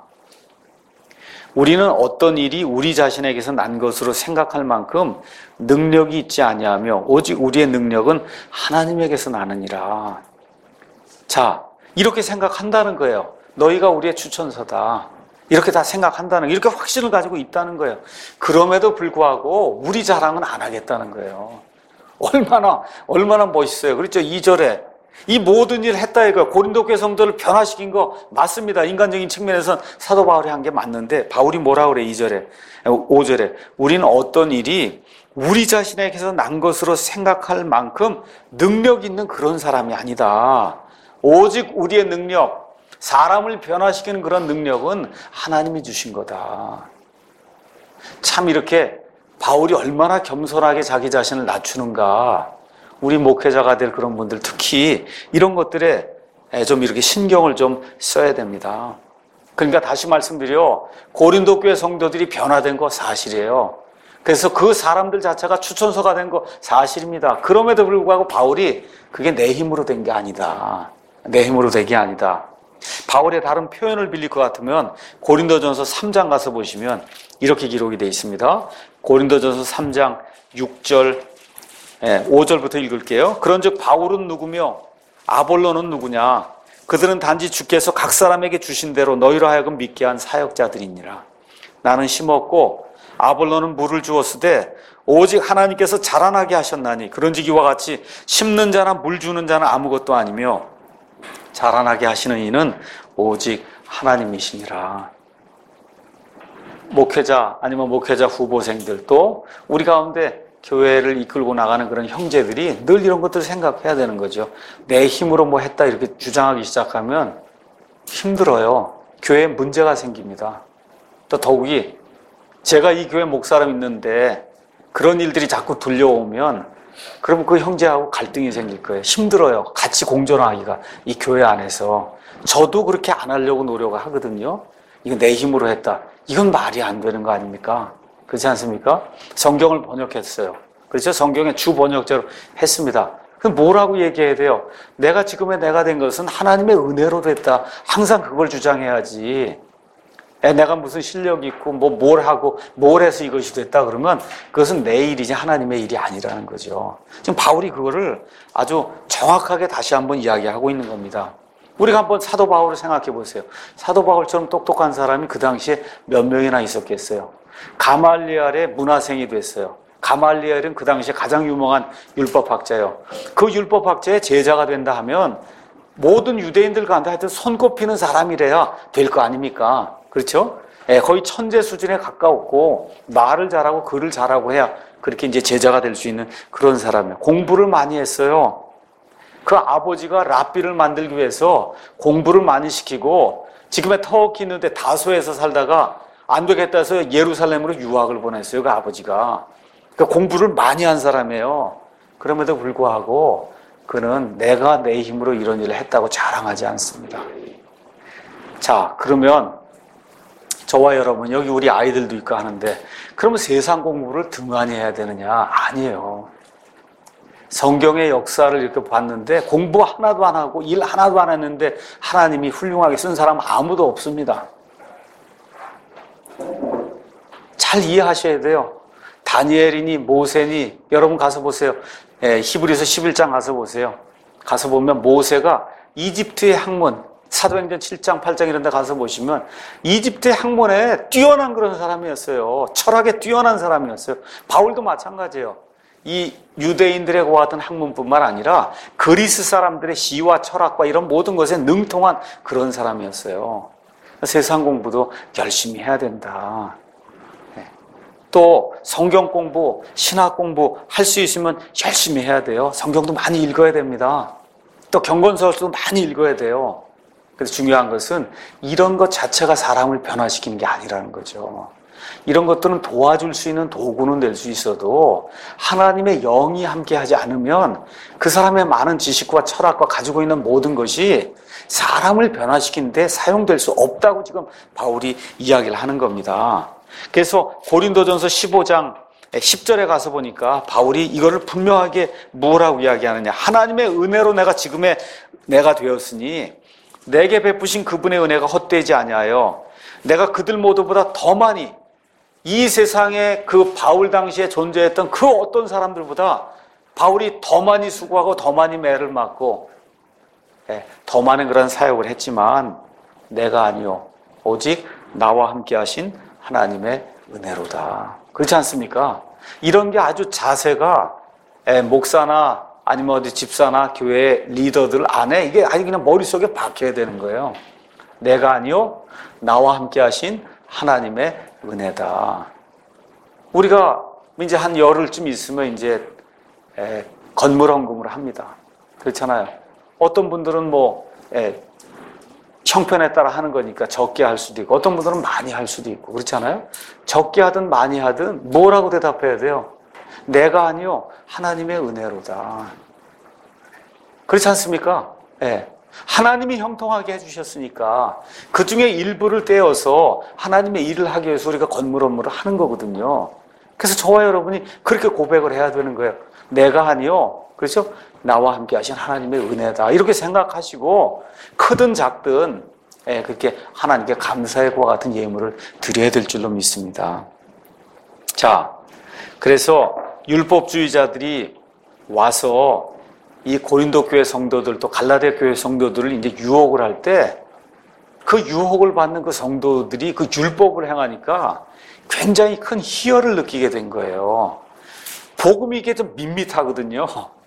S1: 우리는 어떤 일이 우리 자신에게서 난 것으로 생각할 만큼 능력이 있지 아니하며 오직 우리의 능력은 하나님에게서 나느니라. 자, 이렇게 생각한다는 거예요. 너희가 우리의 추천서다. 이렇게 다 생각한다는, 이렇게 확신을 가지고 있다는 거예요. 그럼에도 불구하고 우리 자랑은 안 하겠다는 거예요. 얼마나 멋있어요. 그렇죠? 2절에 이 모든 일을 했다 이거. 고린도 교회 성도를 변화시킨 거 맞습니다. 인간적인 측면에서는 사도 바울이 한 게 맞는데 바울이 뭐라 그래? 2절에 5절에 우리는 어떤 일이 우리 자신에게서 난 것으로 생각할 만큼 능력 있는 그런 사람이 아니다. 오직 우리의 능력, 사람을 변화시키는 그런 능력은 하나님이 주신 거다. 참 이렇게 바울이 얼마나 겸손하게 자기 자신을 낮추는가. 우리 목회자가 될 그런 분들 특히 이런 것들에 좀 이렇게 신경을 좀 써야 됩니다. 그러니까 다시 말씀드려, 고린도 교회 성도들이 변화된 거 사실이에요. 그래서 그 사람들 자체가 추천서가 된 거 사실입니다. 그럼에도 불구하고 바울이 그게 내 힘으로 된 게 아니다. 내 힘으로 된 게 아니다. 바울의 다른 표현을 빌릴 것 같으면 고린도전서 3장 가서 보시면 이렇게 기록이 되어 있습니다. 고린도전서 3장 6절 5절부터 읽을게요. 그런즉 바울은 누구며 아볼로는 누구냐? 그들은 단지 주께서 각 사람에게 주신 대로 너희로 하여금 믿게 한 사역자들이니라. 나는 심었고 아볼로는 물을 주었으되 오직 하나님께서 자라나게 하셨나니 그런즉 이와 같이 심는 자나 물 주는 자는 아무것도 아니며 자라나게 하시는 이는 오직 하나님이시니라. 목회자 아니면 목회자 후보생들 또 우리 가운데 교회를 이끌고 나가는 그런 형제들이 늘 이런 것들을 생각해야 되는 거죠. 내 힘으로 뭐 했다 이렇게 주장하기 시작하면 힘들어요. 교회에 문제가 생깁니다. 또 더욱이 제가 이 교회 목사로 있는데 그런 일들이 자꾸 들려오면 그러면 그 형제하고 갈등이 생길 거예요. 힘들어요. 같이 공존하기가 이 교회 안에서. 저도 그렇게 안 하려고 노력을 하거든요. 이거 내 힘으로 했다. 이건 말이 안 되는 거 아닙니까? 그렇지 않습니까? 성경을 번역했어요. 그렇죠? 성경의 주 번역자로 했습니다. 그럼 뭐라고 얘기해야 돼요? 내가 지금의 내가 된 것은 하나님의 은혜로 됐다. 항상 그걸 주장해야지. 내가 무슨 실력이 있고 뭘 하고 뭘 해서 이것이 됐다 그러면 그것은 내 일이지 하나님의 일이 아니라는 거죠. 지금 바울이 그거를 아주 정확하게 다시 한번 이야기하고 있는 겁니다. 우리가 한번 사도 바울을 생각해 보세요. 사도 바울처럼 똑똑한 사람이 그 당시에 몇 명이나 있었겠어요. 가말리엘의 문화생이 됐어요. 가말리엘은 그 당시에 가장 유명한 율법학자예요. 그 율법학자의 제자가 된다 하면 모든 유대인들 가운데 하여튼 손꼽히는 사람이래야 될 거 아닙니까? 그렇죠? 거의 천재 수준에 가까웠고 말을 잘하고 글을 잘하고 해야 그렇게 이제 제자가 될 수 있는 그런 사람이에요. 공부를 많이 했어요. 그 아버지가 랍비를 만들기 위해서 공부를 많이 시키고 지금의 터키 있는데 다소에서 살다가 안 되겠다 해서 예루살렘으로 유학을 보냈어요. 그 아버지가. 그러니까 공부를 많이 한 사람이에요. 그럼에도 불구하고 그는 내가 내 힘으로 이런 일을 했다고 자랑하지 않습니다. 자, 그러면 저와 여러분, 여기 우리 아이들도 있고 하는데 그러면 세상 공부를 등한히 해야 되느냐? 아니에요. 성경의 역사를 이렇게 봤는데 공부 하나도 안 하고 일 하나도 안 했는데 하나님이 훌륭하게 쓴 사람 아무도 없습니다. 잘 이해하셔야 돼요. 다니엘이니 모세니 여러분 가서 보세요. 히브리서 11장 가서 보세요. 가서 보면 모세가 이집트의 학문 사도행전 7장 8장 이런 데 가서 보시면 이집트의 학문에 뛰어난 그런 사람이었어요. 철학에 뛰어난 사람이었어요. 바울도 마찬가지예요. 이 유대인들의 그와 같은 학문뿐만 아니라 그리스 사람들의 시와 철학과 이런 모든 것에 능통한 그런 사람이었어요. 세상 공부도 열심히 해야 된다. 또 성경 공부, 신학 공부 할 수 있으면 열심히 해야 돼요. 성경도 많이 읽어야 됩니다. 또 경건서도 많이 읽어야 돼요. 그래서 중요한 것은 이런 것 자체가 사람을 변화시키는 게 아니라는 거죠. 이런 것들은 도와줄 수 있는 도구는 될 수 있어도 하나님의 영이 함께하지 않으면 그 사람의 많은 지식과 철학과 가지고 있는 모든 것이 사람을 변화시키는 데 사용될 수 없다고 지금 바울이 이야기를 하는 겁니다. 그래서 고린도전서 15장 10절에 가서 보니까 바울이 이거를 분명하게 뭐라고 이야기하느냐. 하나님의 은혜로 내가 지금의 내가 되었으니 내게 베푸신 그분의 은혜가 헛되지 아니하여 내가 그들 모두보다 더 많이 이 세상에 그 바울 당시에 존재했던 그 어떤 사람들보다 바울이 더 많이 수고하고 더 많이 매를 맞고 더 많은 그런 사역을 했지만 내가 아니요 오직 나와 함께 하신 하나님의 은혜로다. 그렇지 않습니까? 이런 게 아주 자세가 목사나 아니면 어디 집사나 교회 리더들 안에 이게 아주 그냥 머릿속에 박혀야 되는 거예요. 내가 아니요 나와 함께 하신 하나님의 은혜다. 우리가 이제 한 열흘쯤 있으면 이제 건물 헌금을 합니다. 그렇잖아요. 어떤 분들은 형편에 따라 하는 거니까 적게 할 수도 있고 어떤 분들은 많이 할 수도 있고 그렇잖아요. 적게 하든 많이 하든 뭐라고 대답해야 돼요? 내가 아니요 하나님의 은혜로다. 그렇지 않습니까? 하나님이 형통하게 해주셨으니까 그 중에 일부를 떼어서 하나님의 일을 하기 위해서 우리가 건물 업무를 하는 거거든요. 그래서 저와 여러분이 그렇게 고백을 해야 되는 거예요. 내가 아니요, 그렇죠? 나와 함께 하신 하나님의 은혜다. 이렇게 생각하시고 크든 작든 그렇게 하나님께 감사의 과 같은 예물을 드려야 될 줄로 믿습니다. 자, 그래서 율법주의자들이 와서 이 고린도 교회 성도들 또 갈라디아 교회 성도들을 이제 유혹을 할 때 그 유혹을 받는 그 성도들이 그 율법을 행하니까 굉장히 큰 희열을 느끼게 된 거예요. 복음이 이게 좀 밋밋하거든요.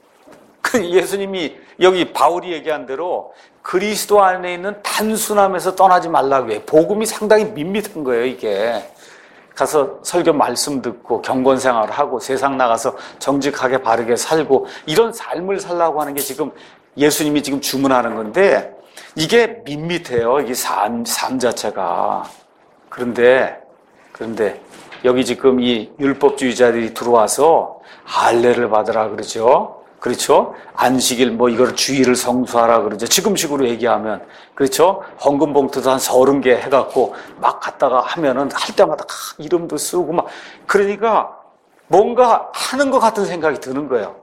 S1: 예수님이 여기 바울이 얘기한 대로 그리스도 안에 있는 단순함에서 떠나지 말라고 해요. 복음이 상당히 밋밋한 거예요, 이게. 가서 설교 말씀 듣고 경건 생활을 하고 세상 나가서 정직하게 바르게 살고 이런 삶을 살라고 하는 게 지금 예수님이 지금 주문하는 건데 이게 밋밋해요. 이게 삶 자체가. 그런데 여기 지금 이 율법주의자들이 들어와서 할례를 받으라 그러죠. 그렇죠? 안식일 이걸 주일을 성수하라 그러죠. 지금식으로 얘기하면. 그렇죠? 헌금 봉투도 한 30개 해갖고 막 갖다가 하면은 할 때마다 이름도 쓰고 막. 그러니까 뭔가 하는 것 같은 생각이 드는 거예요.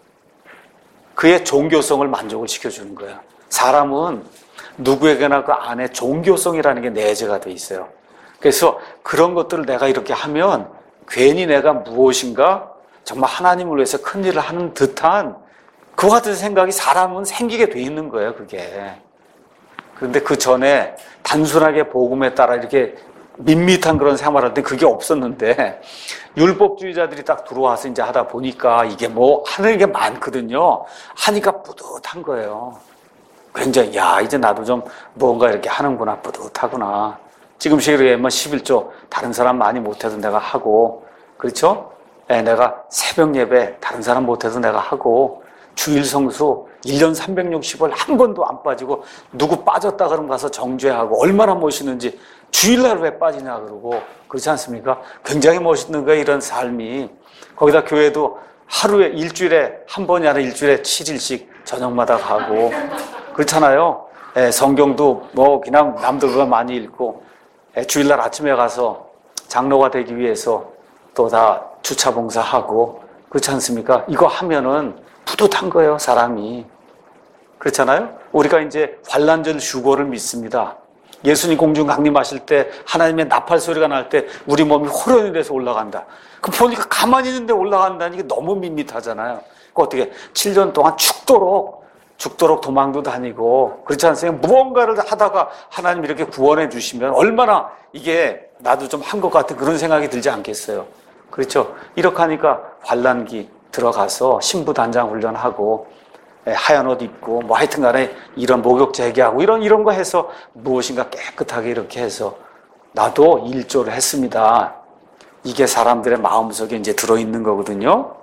S1: 그의 종교성을 만족을 시켜주는 거예요. 사람은 누구에게나 그 안에 종교성이라는 게 내재가 돼 있어요. 그래서 그런 것들을 내가 이렇게 하면 괜히 내가 무엇인가 정말 하나님을 위해서 큰 일을 하는 듯한 그와 같은 생각이 사람은 생기게 돼 있는 거예요, 그게. 그런데 그 전에 단순하게 복음에 따라 이렇게 밋밋한 그런 생활할 때 그게 없었는데 율법주의자들이 딱 들어와서 이제 하다 보니까 이게 하는 게 많거든요. 하니까 뿌듯한 거예요. 굉장히 이제 나도 좀 뭔가 이렇게 하는구나, 뿌듯하구나. 지금 시기로 11조 다른 사람 많이 못해도 내가 하고, 그렇죠? 내가 새벽 예배 다른 사람 못해도 내가 하고, 주일 성수 1년 360일 한 번도 안 빠지고 누구 빠졌다 그러면 가서 정죄하고 얼마나 멋있는지 주일날 왜 빠지냐 그러고 그렇지 않습니까? 굉장히 멋있는 거예요, 이런 삶이. 거기다 교회도 하루에 일주일에 한 번이 아니라 일주일에 7일씩 저녁마다 가고 그렇잖아요. 성경도 그냥 남들보다 많이 읽고 주일날 아침에 가서 장로가 되기 위해서 또 다 주차 봉사하고 그렇지 않습니까? 이거 하면은 뿌듯한 거예요, 사람이. 그렇잖아요? 우리가 이제 환란절 휴거를 믿습니다. 예수님 공중 강림하실 때 하나님의 나팔 소리가 날 때 우리 몸이 호련이 돼서 올라간다. 그 보니까 가만히 있는데 올라간다는 게 너무 밋밋하잖아요. 그 어떻게 7년 동안 죽도록 도망도 다니고 그렇지 않습니까? 무언가를 하다가 하나님 이렇게 구원해 주시면 얼마나 이게 나도 좀 한 것 같은 그런 생각이 들지 않겠어요? 그렇죠? 이렇게 하니까 환란기 들어가서 신부 단장 훈련하고 하얀 옷 입고 하여튼 간에 이런 목욕 재개하고 이런 거 해서 무엇인가 깨끗하게 이렇게 해서 나도 일조를 했습니다. 이게 사람들의 마음속에 이제 들어있는 거거든요.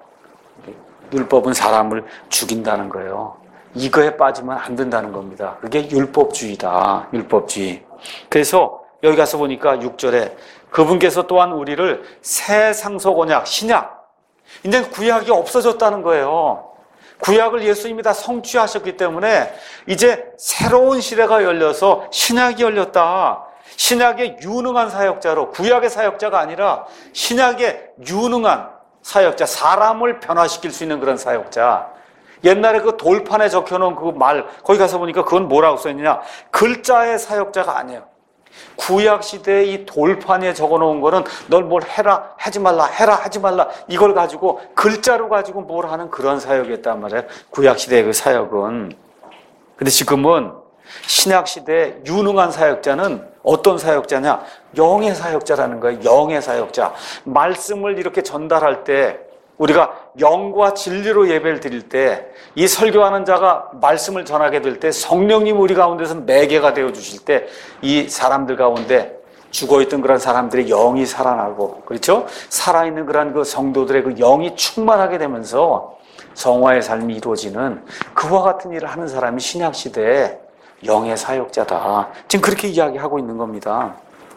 S1: 율법은 사람을 죽인다는 거예요. 이거에 빠지면 안 된다는 겁니다. 그게 율법주의다. 율법주의. 그래서 여기 가서 보니까 6절에 그분께서 또한 우리를 새 상속 언약, 신약, 이제 구약이 없어졌다는 거예요. 구약을 예수님이 다 성취하셨기 때문에 이제 새로운 시대가 열려서 신약이 열렸다. 신약의 유능한 사역자로, 구약의 사역자가 아니라 신약의 유능한 사역자, 사람을 변화시킬 수 있는 그런 사역자. 옛날에 그 돌판에 적혀놓은 그 말, 거기 가서 보니까 그건 뭐라고 써있느냐? 글자의 사역자가 아니에요. 구약 시대에 이 돌판에 적어놓은 거는 널 뭘 해라, 하지 말라, 해라, 하지 말라 이걸 가지고 글자로 가지고 뭘 하는 그런 사역이었단 말이에요. 구약 시대의 그 사역은. 근데 지금은 신약 시대의 유능한 사역자는 어떤 사역자냐? 영의 사역자라는 거예요. 영의 사역자. 말씀을 이렇게 전달할 때 우리가 영과 진리로 예배를 드릴 때 이 설교하는 자가 말씀을 전하게 될 때 성령님 우리 가운데서 매개가 되어 주실 때 이 사람들 가운데 죽어있던 그런 사람들의 영이 살아나고 그렇죠? 살아있는 그런 그 성도들의 그 영이 충만하게 되면서 성화의 삶이 이루어지는 그와 같은 일을 하는 사람이 신약시대의 영의 사역자다. 지금 그렇게 이야기하고 있는 겁니다.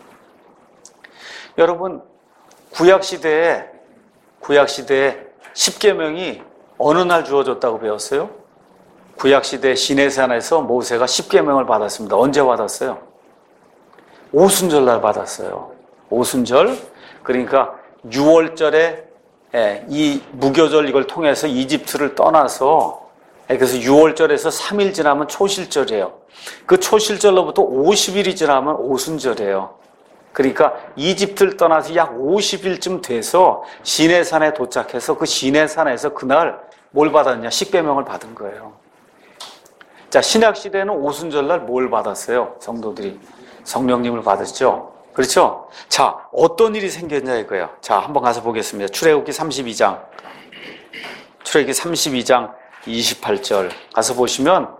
S1: 여러분 구약시대에 십계명이 어느 날 주어졌다고 배웠어요? 구약시대 시내산에서 모세가 십계명을 받았습니다. 언제 받았어요? 오순절 날 받았어요. 오순절. 그러니까 6월절에 이 무교절 이걸 통해서 이집트를 떠나서 그래서 6월절에서 3일 지나면 초실절이에요. 그 초실절로부터 50일이 지나면 오순절이에요. 그러니까 이집트를 떠나서 약 50일쯤 돼서 시내산에 도착해서 그 시내산에서 그날 뭘 받았냐? 십계명을 받은 거예요. 자, 신약 시대에는 오순절날 뭘 받았어요? 성도들이 성령님을 받았죠. 그렇죠? 자, 어떤 일이 생겼냐 이거예요. 자, 한번 가서 보겠습니다. 출애굽기 32장 28절 가서 보시면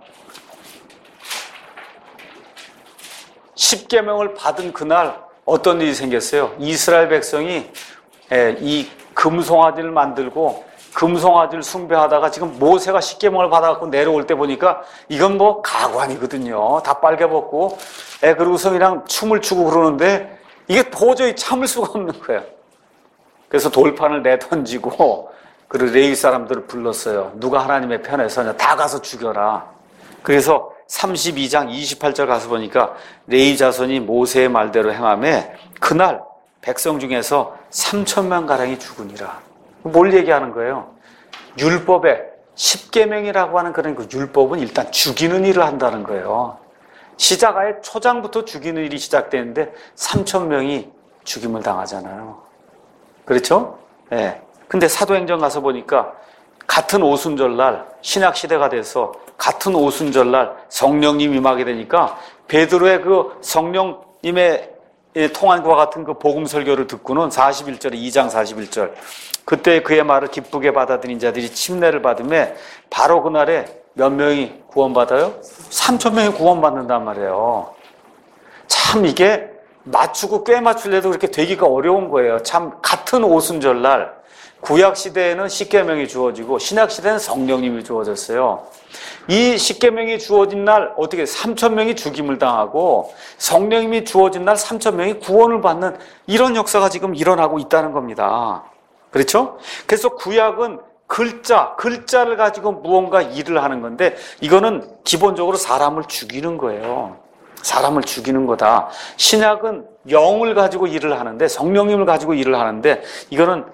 S1: 십계명을 받은 그날 어떤 일이 생겼어요? 이스라엘 백성이 이 금송아지를 만들고 금송아지를 숭배하다가 지금 모세가 십계명을 받아갖고 내려올 때 보니까 이건 뭐 가관이거든요. 다 빨개벗고 그러고서 그냥 춤을 추고 그러는데 이게 도저히 참을 수가 없는 거예요. 그래서 돌판을 내던지고 그리고 레위 사람들을 불렀어요. 누가 하나님의 편에 서냐? 다 가서 죽여라. 그래서 32장 28절 가서 보니까 레위 자손이 모세의 말대로 행하며 그날 백성 중에서 3,000명가량이 죽으니라. 뭘 얘기하는 거예요? 율법에 십계명이라고 하는 그런 그 율법은 일단 죽이는 일을 한다는 거예요. 시작아예 초장부터 죽이는 일이 시작되는데 3,000명이 죽임을 당하잖아요. 그렇죠? 예. 근데 사도행전 가서 보니까 같은 오순절날 신약 시대가 돼서 같은 오순절날 성령님 임하게 되니까 베드로의 그 성령님의 통한과 같은 그 복음 설교를 듣고는 41절에 2장 41절 그때 그의 말을 기쁘게 받아들인 자들이 침례를 받으며 바로 그날에 몇 명이 구원받아요? 3,000명이 구원받는단 말이에요. 참 이게 맞추고 꽤 맞추려도 그렇게 되기가 어려운 거예요. 참 같은 오순절날 구약 시대에는 십계명이 주어지고 신약 시대는 성령님이 주어졌어요. 이 십계명이 주어진 날 어떻게 3,000명이 죽임을 당하고 성령님이 주어진 날 3,000명이 구원을 받는 이런 역사가 지금 일어나고 있다는 겁니다. 그렇죠? 그래서 구약은 글자를 가지고 무언가 일을 하는 건데 이거는 기본적으로 사람을 죽이는 거예요. 사람을 죽이는 거다. 신약은 영을 가지고 일을 하는데 성령님을 가지고 일을 하는데 이거는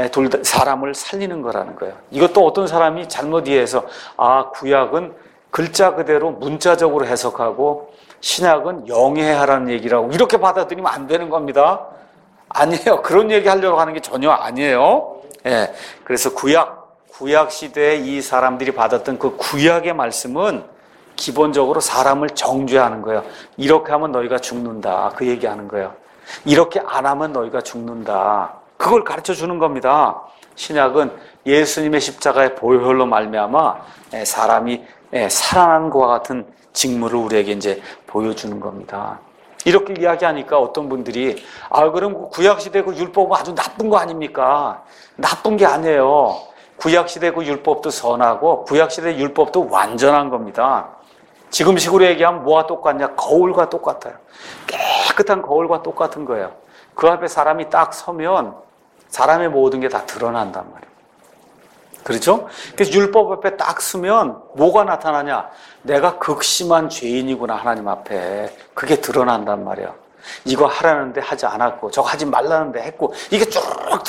S1: 사람을 살리는 거라는 거예요. 이것도 어떤 사람이 잘못 이해해서 구약은 글자 그대로 문자적으로 해석하고 신약은 영해하라는 얘기라고 이렇게 받아들이면 안 되는 겁니다. 아니에요. 그런 얘기 하려고 하는 게 전혀 아니에요. 예. 그래서 구약 시대에 이 사람들이 받았던 그 구약의 말씀은 기본적으로 사람을 정죄하는 거예요. 이렇게 하면 너희가 죽는다. 그 얘기하는 거예요. 이렇게 안 하면 너희가 죽는다. 그걸 가르쳐 주는 겁니다. 신약은 예수님의 십자가의 보혈로 말미암아 사람이 살아나는 것과 같은 직무를 우리에게 이제 보여주는 겁니다. 이렇게 이야기하니까 어떤 분들이 그럼 구약시대 그 율법은 아주 나쁜 거 아닙니까? 나쁜 게 아니에요. 구약시대 그 율법도 선하고 구약시대 율법도 완전한 겁니다. 지금식으로 얘기하면 뭐와 똑같냐? 거울과 똑같아요. 깨끗한 거울과 똑같은 거예요. 그 앞에 사람이 딱 서면 사람의 모든 게 다 드러난단 말이에요. 그렇죠? 그래서 율법 앞에 딱 서면 뭐가 나타나냐? 내가 극심한 죄인이구나 하나님 앞에. 그게 드러난단 말이에요. 이거 하라는데 하지 않았고 저거 하지 말라는데 했고 이게 쭉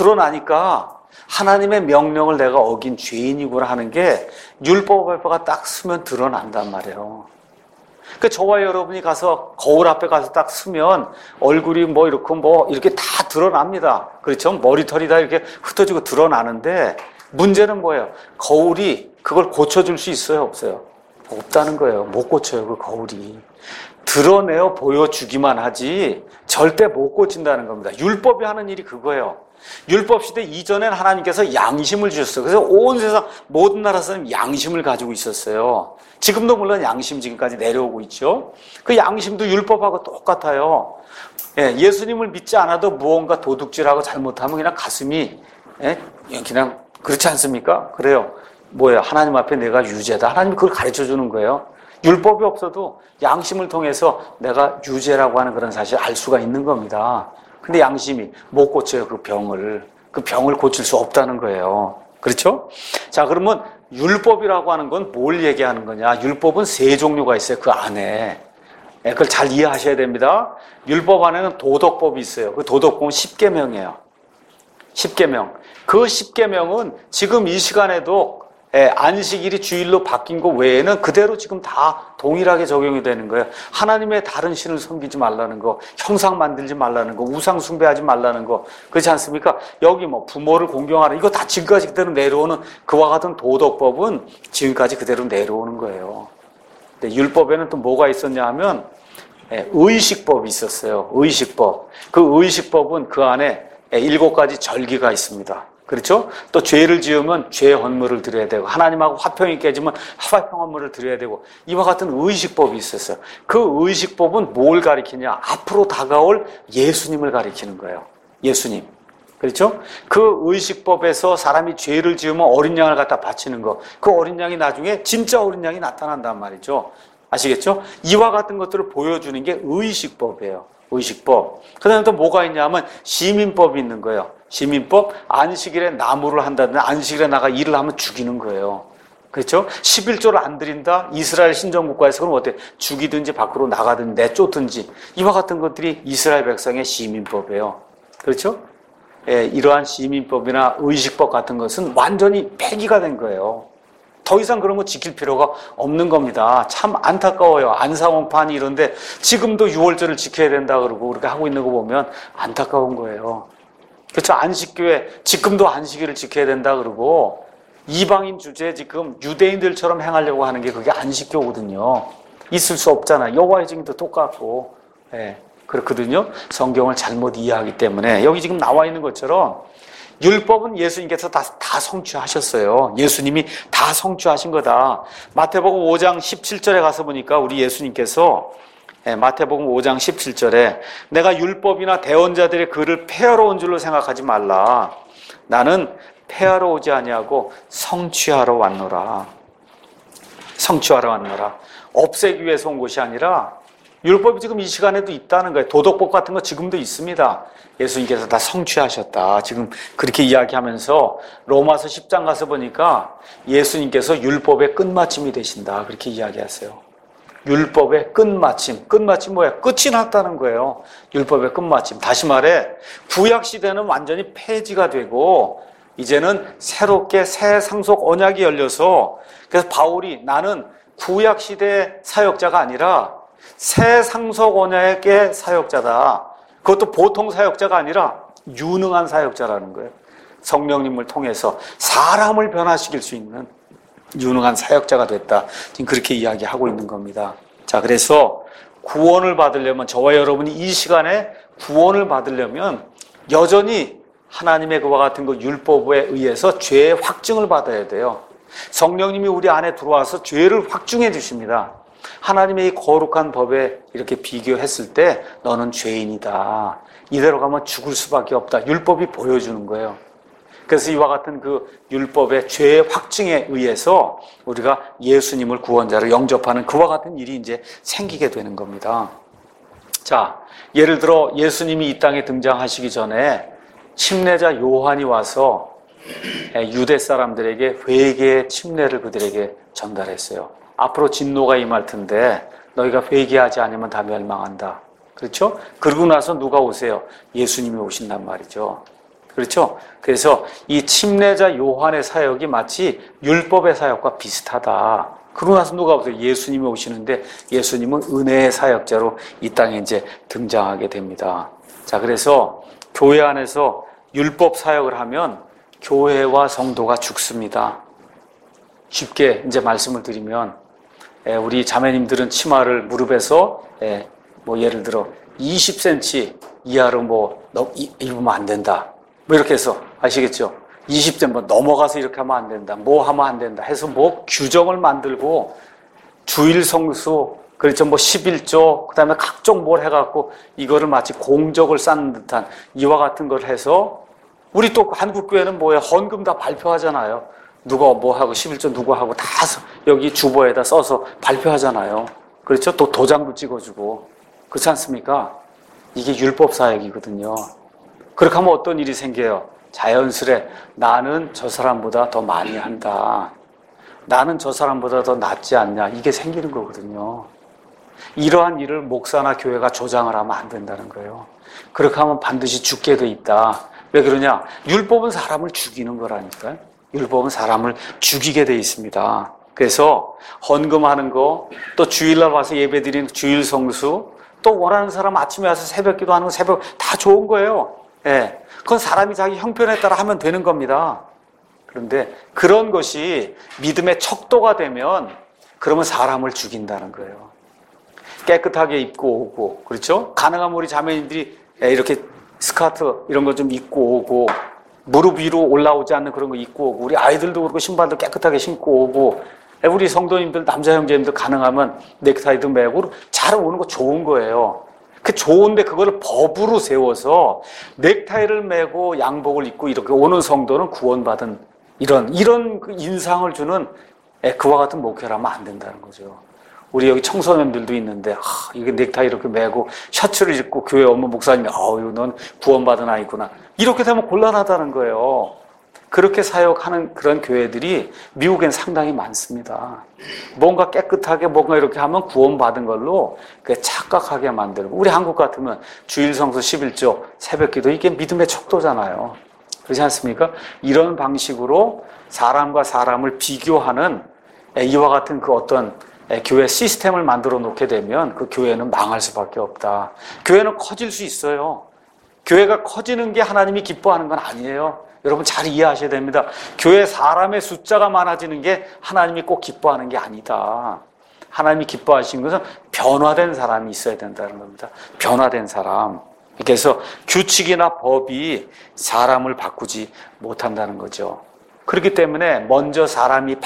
S1: 드러나니까 하나님의 명령을 내가 어긴 죄인이구나 하는 게 율법 앞에가 딱 서면 드러난단 말이에요. 그 저와 여러분이 가서 거울 앞에 가서 딱 서면 얼굴이 이렇게 다 드러납니다. 그렇죠? 머리털이 다 이렇게 흩어지고 드러나는데 문제는 뭐예요? 거울이 그걸 고쳐줄 수 있어요? 없어요? 없다는 거예요. 못 고쳐요, 그 거울이. 드러내어 보여주기만 하지 절대 못 고친다는 겁니다. 율법이 하는 일이 그거예요. 율법 시대 이전엔 하나님께서 양심을 주셨어요. 그래서 온 세상 모든 나라 사람이 양심을 가지고 있었어요. 지금도 물론 양심 지금까지 내려오고 있죠. 그 양심도 율법하고 똑같아요. 예수님을 믿지 않아도 무언가 도둑질하고 잘못하면 그냥 가슴이 그냥 그렇지 않습니까? 그래요. 뭐예요? 하나님 앞에 내가 유죄다. 하나님이 그걸 가르쳐주는 거예요. 율법이 없어도 양심을 통해서 내가 유죄라고 하는 그런 사실을 알 수가 있는 겁니다. 근데 양심이 못 고쳐요. 그 병을 고칠 수 없다는 거예요. 그렇죠? 자, 그러면 율법이라고 하는 건 뭘 얘기하는 거냐? 율법은 세 종류가 있어요. 그 안에. 그걸 잘 이해하셔야 됩니다. 율법 안에는 도덕법이 있어요. 그 도덕법은 십계명이에요. 십계명. 그 십계명은 지금 이 시간에도 안식일이 주일로 바뀐 거 외에는 그대로 지금 다 동일하게 적용이 되는 거예요. 하나님의 다른 신을 섬기지 말라는 거, 형상 만들지 말라는 거, 우상 숭배하지 말라는 거, 그렇지 않습니까? 여기 뭐 부모를 공경하라, 이거 다 지금까지 그대로 내려오는 그와 같은 도덕법은 지금까지 그대로 내려오는 거예요. 근데 율법에는 또 뭐가 있었냐 하면 의식법이 있었어요. 의식법. 그 의식법은 그 안에 7가지 절기가 있습니다. 그렇죠? 또 죄를 지으면 죄 헌물을 드려야 되고, 하나님하고 화평이 깨지면 화평 헌물을 드려야 되고, 이와 같은 의식법이 있었어요. 그 의식법은 뭘 가리키냐? 앞으로 다가올 예수님을 가리키는 거예요. 예수님. 그렇죠? 그 의식법에서 사람이 죄를 지으면 어린 양을 갖다 바치는 거, 그 어린 양이 나중에 진짜 어린 양이 나타난단 말이죠. 아시겠죠? 이와 같은 것들을 보여주는 게 의식법이에요. 의식법. 그 다음에 또 뭐가 있냐면 시민법이 있는 거예요. 시민법, 안식일에 나무를 한다든지 안식일에 나가 일을 하면 죽이는 거예요. 그렇죠? 11조를 안 드린다? 이스라엘 신정국가에서 그럼 어때? 죽이든지 밖으로 나가든지 내쫓든지, 이와 같은 것들이 이스라엘 백성의 시민법이에요. 그렇죠? 이러한 시민법이나 의식법 같은 것은 완전히 폐기가 된 거예요. 더 이상 그런 거 지킬 필요가 없는 겁니다. 참 안타까워요. 안상홍판이 이런데 지금도 6월절을 지켜야 된다 그러고 그렇게 하고 있는 거 보면 안타까운 거예요. 그렇죠? 안식교회 지금도 안식일을 지켜야 된다 그러고 이방인 주제에 지금 유대인들처럼 행하려고 하는 게 그게 안식교거든요. 있을 수 없잖아요. 여호와의 증인도 똑같고, 그렇거든요. 성경을 잘못 이해하기 때문에 여기 지금 나와 있는 것처럼 율법은 예수님께서 다 성취하셨어요. 예수님이 다 성취하신 거다. 마태복음 5장 17절에 가서 보니까 우리 예수님께서 마태복음 5장 17절에 내가 율법이나 대언자들의 글을 폐하러 온 줄로 생각하지 말라. 나는 폐하러 오지 아니하고 성취하러 왔노라. 성취하러 왔노라. 없애기 위해서 온 것이 아니라 율법이 지금 이 시간에도 있다는 거예요. 도덕법 같은 거 지금도 있습니다. 예수님께서 다 성취하셨다. 지금 그렇게 이야기하면서 로마서 10장 가서 보니까 예수님께서 율법의 끝마침이 되신다. 그렇게 이야기하세요. 율법의 끝마침. 끝마침 뭐예요? 끝이 났다는 거예요. 율법의 끝마침. 다시 말해 구약시대는 완전히 폐지가 되고 이제는 새롭게 새 상속 언약이 열려서, 그래서 바울이 나는 구약시대 사역자가 아니라 새 상속 언약의 사역자다. 그것도 보통 사역자가 아니라 유능한 사역자라는 거예요. 성령님을 통해서 사람을 변화시킬 수 있는 유능한 사역자가 됐다. 지금 그렇게 이야기하고 있는 겁니다. 자, 그래서 구원을 받으려면, 저와 여러분이 이 시간에 구원을 받으려면 여전히 하나님의 그와 같은 그 율법에 의해서 죄의 확증을 받아야 돼요. 성령님이 우리 안에 들어와서 죄를 확증해 주십니다. 하나님의 이 거룩한 법에 이렇게 비교했을 때 너는 죄인이다. 이대로 가면 죽을 수밖에 없다. 율법이 보여주는 거예요. 그래서 이와 같은 그 율법의 죄의 확증에 의해서 우리가 예수님을 구원자로 영접하는 그와 같은 일이 이제 생기게 되는 겁니다. 자, 예를 들어 예수님이 이 땅에 등장하시기 전에 침례자 요한이 와서 유대 사람들에게 회개의 침례를 그들에게 전달했어요. 앞으로 진노가 임할 텐데 너희가 회개하지 않으면 다 멸망한다. 그렇죠? 그러고 나서 누가 오세요? 예수님이 오신단 말이죠. 그렇죠? 그래서 이 침례자 요한의 사역이 마치 율법의 사역과 비슷하다. 그러고 나서 누가 오세요? 예수님이 오시는데 예수님은 은혜의 사역자로 이 땅에 이제 등장하게 됩니다. 자, 그래서 교회 안에서 율법 사역을 하면 교회와 성도가 죽습니다. 쉽게 이제 말씀을 드리면 우리 자매님들은 치마를 무릎에서 뭐 예를 들어 20cm 이하로 뭐 입으면 안 된다. 뭐 이렇게 해서 아시겠죠? 20cm 뭐 넘어가서 이렇게 하면 안 된다. 뭐 하면 안 된다. 해서 뭐 규정을 만들고 주일 성수, 그렇죠? 뭐 11조, 그다음에 각종 뭘 해갖고 이거를 마치 공적을 쌓는 듯한 이와 같은 걸 해서 우리 또 한국교회는 뭐예요? 헌금 다 발표하잖아요. 누가 뭐 하고 11조 누구 하고 다 여기 주보에다 써서 발표하잖아요. 그렇죠? 또 도장도 찍어주고. 그렇지 않습니까? 이게 율법 사역이거든요. 그렇게 하면 어떤 일이 생겨요? 자연스레 나는 저 사람보다 더 많이 한다. 나는 저 사람보다 더 낫지 않냐. 이게 생기는 거거든요. 이러한 일을 목사나 교회가 조장을 하면 안 된다는 거예요. 그렇게 하면 반드시 죽게 돼 있다. 왜 그러냐? 율법은 사람을 죽이는 거라니까요. 율법은 사람을 죽이게 돼 있습니다. 그래서 헌금하는 거, 또 주일날 와서 예배드리는 주일 성수, 또 원하는 사람 아침에 와서 새벽 기도하는 거 새벽 다 좋은 거예요. 예. 그건 사람이 자기 형편에 따라 하면 되는 겁니다. 그런데 그런 것이 믿음의 척도가 되면 그러면 사람을 죽인다는 거예요. 깨끗하게 입고 오고, 그렇죠? 가능하면 우리 자매님들이 이렇게 스커트 이런 거 좀 입고 오고, 무릎 위로 올라오지 않는 그런 거 입고 오고, 우리 아이들도 그렇고 신발도 깨끗하게 신고 오고, 우리 성도님들, 남자 형제님들 가능하면 넥타이도 매고 잘 오는 거 좋은 거예요. 그 좋은데 그거를 법으로 세워서 넥타이를 매고 양복을 입고 이렇게 오는 성도는 구원받은 이런 그 인상을 주는 그와 같은 목회를 하면 안 된다는 거죠. 우리 여기 청소년들도 있는데 이게 넥타이 이렇게 매고 셔츠를 입고 교회 업무 목사님이 넌 구원받은 아이구나. 이렇게 되면 곤란하다는 거예요. 그렇게 사역하는 그런 교회들이 미국엔 상당히 많습니다. 뭔가 깨끗하게 뭔가 이렇게 하면 구원받은 걸로 착각하게 만들고, 우리 한국 같으면 주일 성수 11조 새벽기도 이게 믿음의 척도잖아요. 그렇지 않습니까? 이런 방식으로 사람과 사람을 비교하는 이와 같은 그 어떤 교회 시스템을 만들어 놓게 되면 그 교회는 망할 수밖에 없다. 교회는 커질 수 있어요. 교회가 커지는 게 하나님이 기뻐하는 건 아니에요. 여러분 잘 이해하셔야 됩니다. 교회 사람의 숫자가 많아지는 게 하나님이 꼭 기뻐하는 게 아니다. 하나님이 기뻐하시는 것은 변화된 사람이 있어야 된다는 겁니다. 변화된 사람. 그래서 규칙이나 법이 사람을 바꾸지 못한다는 거죠. 그렇기 때문에 먼저 사람이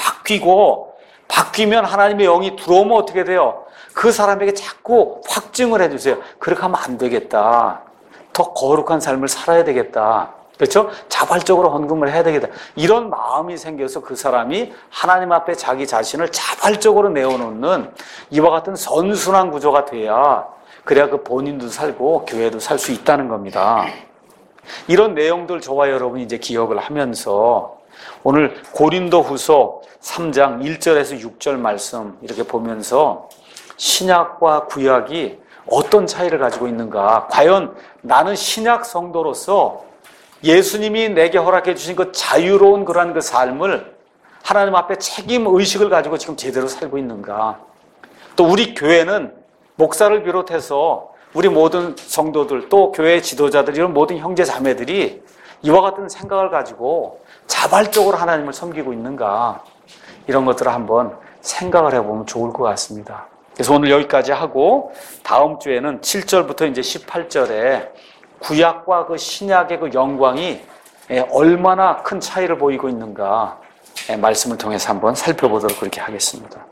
S1: 바뀌면 하나님의 영이 들어오면 어떻게 돼요? 그 사람에게 자꾸 확증을 해주세요. 그렇게 하면 안 되겠다. 더 거룩한 삶을 살아야 되겠다. 그렇죠? 자발적으로 헌금을 해야 되겠다. 이런 마음이 생겨서 그 사람이 하나님 앞에 자기 자신을 자발적으로 내어놓는 이와 같은 선순환 구조가 돼야, 그래야 그 본인도 살고 교회도 살 수 있다는 겁니다. 이런 내용들 저와 여러분이 이제 기억을 하면서 오늘 고린도후서 3장 1절에서 6절 말씀 이렇게 보면서 신약과 구약이 어떤 차이를 가지고 있는가, 과연 나는 신약 성도로서 예수님이 내게 허락해 주신 그 자유로운 그러한 그 삶을 하나님 앞에 책임 의식을 가지고 지금 제대로 살고 있는가, 또 우리 교회는 목사를 비롯해서 우리 모든 성도들, 또 교회 지도자들, 이런 모든 형제 자매들이 이와 같은 생각을 가지고 자발적으로 하나님을 섬기고 있는가, 이런 것들을 한번 생각을 해보면 좋을 것 같습니다. 그래서 오늘 여기까지 하고 다음 주에는 7절부터 이제 18절에 구약과 그 신약의 그 영광이 얼마나 큰 차이를 보이고 있는가 말씀을 통해서 한번 살펴보도록 그렇게 하겠습니다.